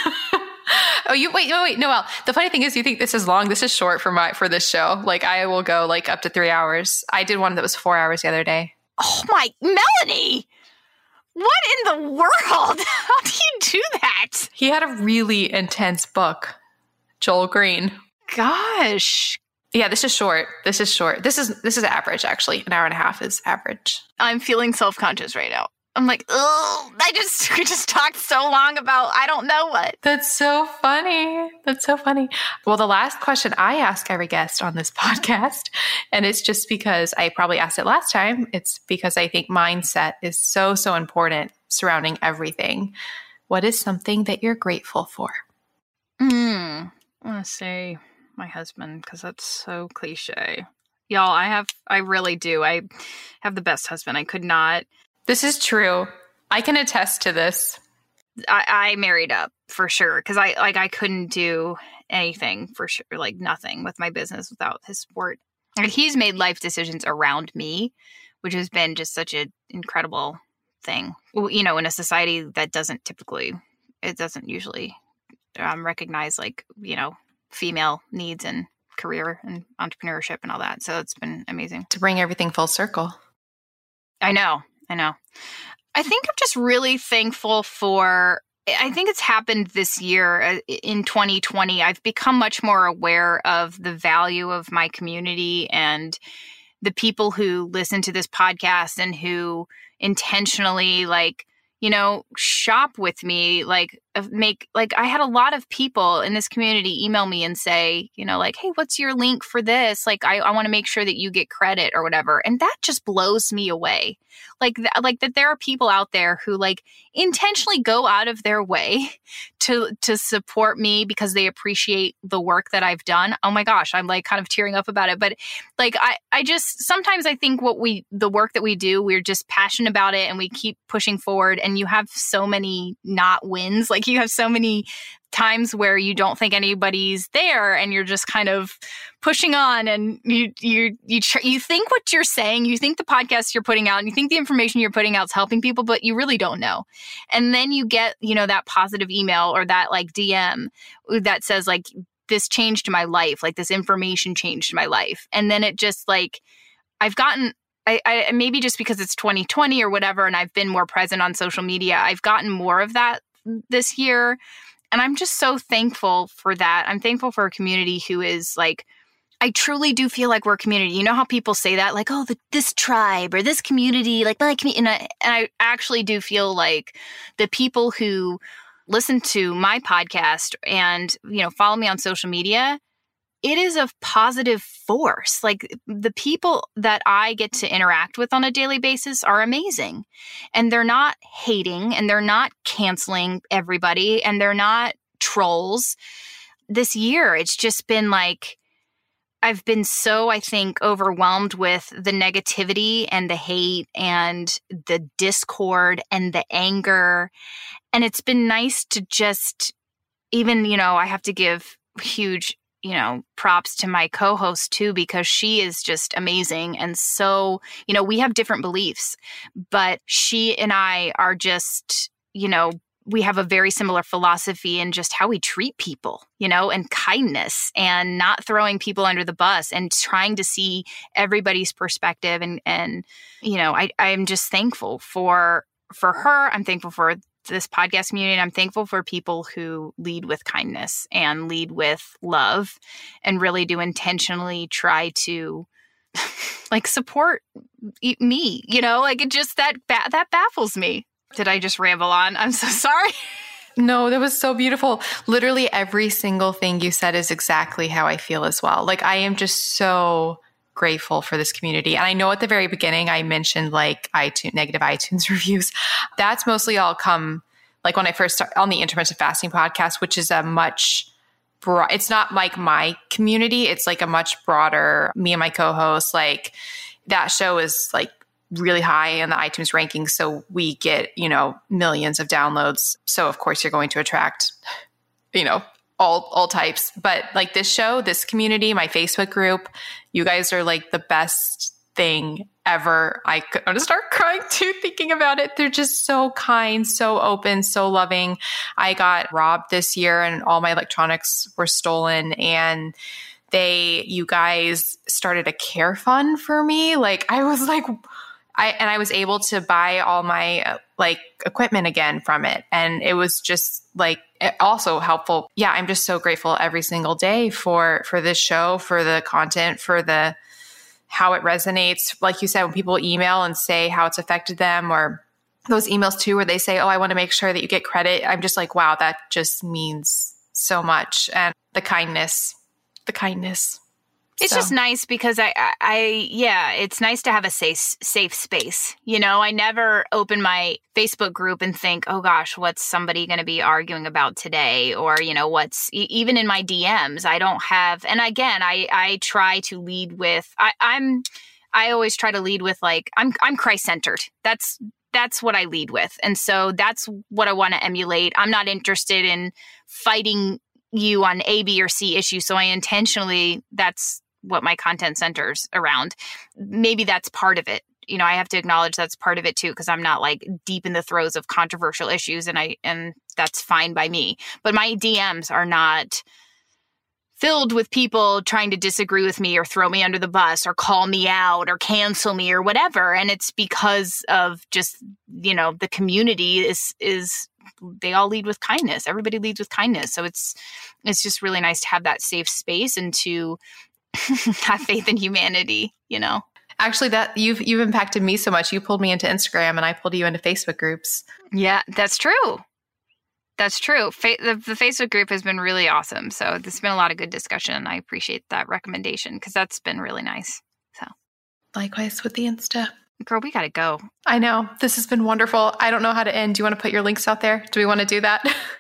Oh, you wait, wait, wait, Noelle. The funny thing is you think this is long. This is short for my for this show. Like I will go like up to three hours. I did one that was four hours the other day. Oh my, Melanie! What in the world? How do you do that? He had a really intense book. Joel Green. Gosh. Yeah, this is short. This is short. This is this is average, actually. An hour and a half is average. I'm feeling self-conscious right now. I'm like, oh, I just we just talked so long about I don't know what. That's so funny. That's so funny. Well, the last question I ask every guest on this podcast, and it's just because I probably asked it last time, it's because I think mindset is so, so important surrounding everything. What is something that you're grateful for? Hmm. I want to say my husband, because that's so cliche. Y'all, I have, I really do. I have the best husband. I could not. This is true. I can attest to this. I, I married up for sure. Because I, like, I couldn't do anything for sure, like nothing with my business without his support. Like, he's made life decisions around me, which has been just such an incredible thing. You know, in a society that doesn't typically, it doesn't usually um, recognize, like, you know, female needs and career and entrepreneurship and all that. So it's been amazing. To bring everything full circle. I know. I know. I think I'm just really thankful for, I think it's happened this year in twenty twenty. I've become much more aware of the value of my community and the people who listen to this podcast and who intentionally, like, you know, shop with me, like make, like I had a lot of people in this community email me and say, you know, like, hey, what's your link for this? Like, I, I want to make sure that you get credit or whatever. And that just blows me away. Like, th- like that there are people out there who like intentionally go out of their way to to support me because they appreciate the work that I've done. Oh my gosh, I'm like kind of tearing up about it. But like I, I just sometimes I think what we the work that we do, we're just passionate about it and we keep pushing forward. And you have so many not wins. Like you have so many times where you don't think anybody's there and you're just kind of pushing on and you you you tr- you think what you're saying, you think the podcast you're putting out and you think the information you're putting out is helping people, but you really don't know. And then you get, you know, that positive email or that like D M that says like, this changed my life, like this information changed my life. And then it just like, I've gotten I, I maybe just because it's twenty twenty or whatever, and I've been more present on social media, I've gotten more of that this year. And I'm just so thankful for that. I'm thankful for a community who is like, I truly do feel like we're a community. You know how people say that, like, oh, the, this tribe or this community, like my community. And I, and I actually do feel like the people who listen to my podcast and, you know, follow me on social media, it is a positive force. Like the people that I get to interact with on a daily basis are amazing. And they're not hating and they're not canceling everybody and they're not trolls. This year, it's just been like, I've been so, I think, overwhelmed with the negativity and the hate and the discord and the anger. And it's been nice to just, even, you know, I have to give huge you know, props to my co-host too, because she is just amazing. And so, you know, we have different beliefs, but she and I are just, you know, we have a very similar philosophy in just how we treat people, you know, and kindness and not throwing people under the bus and trying to see everybody's perspective. And, and, you know, I, I'm just thankful for, for her. I'm thankful for this podcast community. And I'm thankful for people who lead with kindness and lead with love and really do intentionally try to like support me, you know, like it just that, ba- that baffles me. Did I just ramble on? I'm so sorry. No, that was so beautiful. Literally every single thing you said is exactly how I feel as well. Like I am just so grateful for this community. And I know at the very beginning, I mentioned like iTunes, negative iTunes reviews. That's mostly all come like when I first started on the intermittent fasting podcast, which is a much broad, it's not like my community. It's like a much broader, me and my co-host, like that show is like really high in the iTunes rankings. So we get, you know, millions of downloads. So of course you're going to attract, you know, all, all types. But like this show, this community, my Facebook group, you guys are like the best thing ever. I could, I'm going to start crying too, thinking about it. They're just so kind, so open, so loving. I got robbed this year and all my electronics were stolen, and they, you guys started a care fund for me. Like I was like, I, and I was able to buy all my uh, like equipment again from it. And it was just like also helpful. Yeah. I'm just so grateful every single day for, for this show, for the content, for the, how it resonates. Like you said, when people email and say how it's affected them, or those emails too, where they say, oh, I want to make sure that you get credit. I'm just like, wow, that just means so much. And the kindness, the kindness. It's so. Just nice because I, I, I, yeah, it's nice to have a safe, safe space. You know, I never open my Facebook group and think, oh gosh, what's somebody going to be arguing about today? Or, you know, what's even in my D Ms, I don't have, and again, I, I try to lead with, I, I'm, I always try to lead with like, I'm, I'm Christ-centered. That's, that's what I lead with. And so that's what I want to emulate. I'm not interested in fighting you on A, B, or C issues. So I intentionally, that's what my content centers around. Maybe that's part of it. You know, I have to acknowledge that's part of it too, because I'm not like deep in the throes of controversial issues, and I, and that's fine by me. But my D Ms are not filled with people trying to disagree with me or throw me under the bus or call me out or cancel me or whatever. And it's because of just, you know, the community is, is, they all lead with kindness. Everybody leads with kindness. So it's, it's just really nice to have that safe space and to have faith in humanity, you know? Actually, that you've, you've impacted me so much. You pulled me into Instagram and I pulled you into Facebook groups. Yeah, that's true. That's true. Fa- the, the Facebook group has been really awesome. So there's been a lot of good discussion. I appreciate that recommendation because that's been really nice. So likewise with the Insta. Girl, we got to go. I know. This has been wonderful. I don't know how to end. Do you want to put your links out there? Do we want to do that?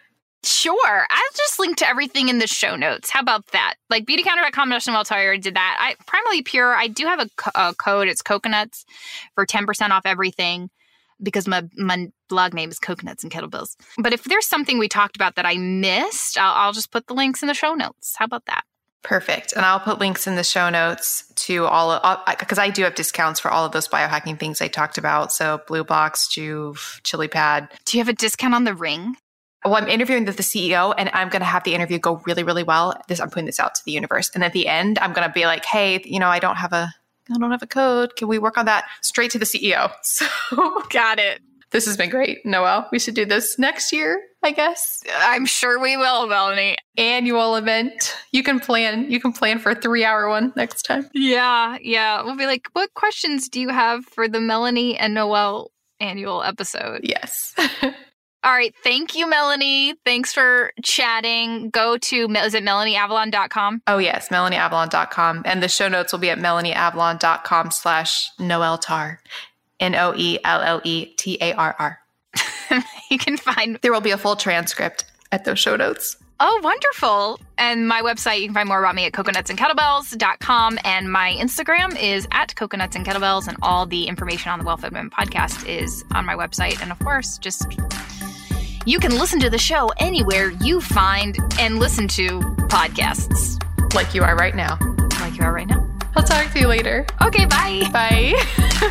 Sure. I'll just link to everything in the show notes. How about that? Like beautycounter.com slash Noelle Tarr did that. I Primarily Pure, I do have a, co- a code. It's coconuts for ten percent off everything because my, my blog name is Coconuts and Kettlebells. But if there's something we talked about that I missed, I'll, I'll just put the links in the show notes. How about that? Perfect. And I'll put links in the show notes to all of, because I do have discounts for all of those biohacking things I talked about. So Blue Box, Joovv, Chili Pad. Do you have a discount on the ring? Well, I'm interviewing the, the C E O and I'm going to have the interview go really, really well. This, I'm putting this out to the universe. And at the end, I'm going to be like, hey, you know, I don't have a, I don't have a code. Can we work on that? Straight to the C E O. So got it. This has been great, Noelle. We should do this next year, I guess. I'm sure we will, Melanie. Annual event. You can plan. You can plan for a three-hour one next time. Yeah, yeah. We'll be like, what questions do you have for the Melanie and Noelle annual episode? Yes. All right. Thank you, Melanie. Thanks for chatting. Go to, is it melanie avalon dot com? Oh, yes. melanie avalon dot com. And the show notes will be at melanie avalon dot com slash Noelle Tarr. N O E L L E T A R R. You can find... There will be a full transcript at those show notes. Oh, wonderful. And my website, you can find more about me at coconuts and kettlebells dot com. And my Instagram is at coconuts and kettlebells. And all the information on the Well Fed Women podcast is on my website. And of course, just... you can listen to the show anywhere you find and listen to podcasts. Like you are right now. Like you are right now. I'll talk to you later. Okay, bye. Bye.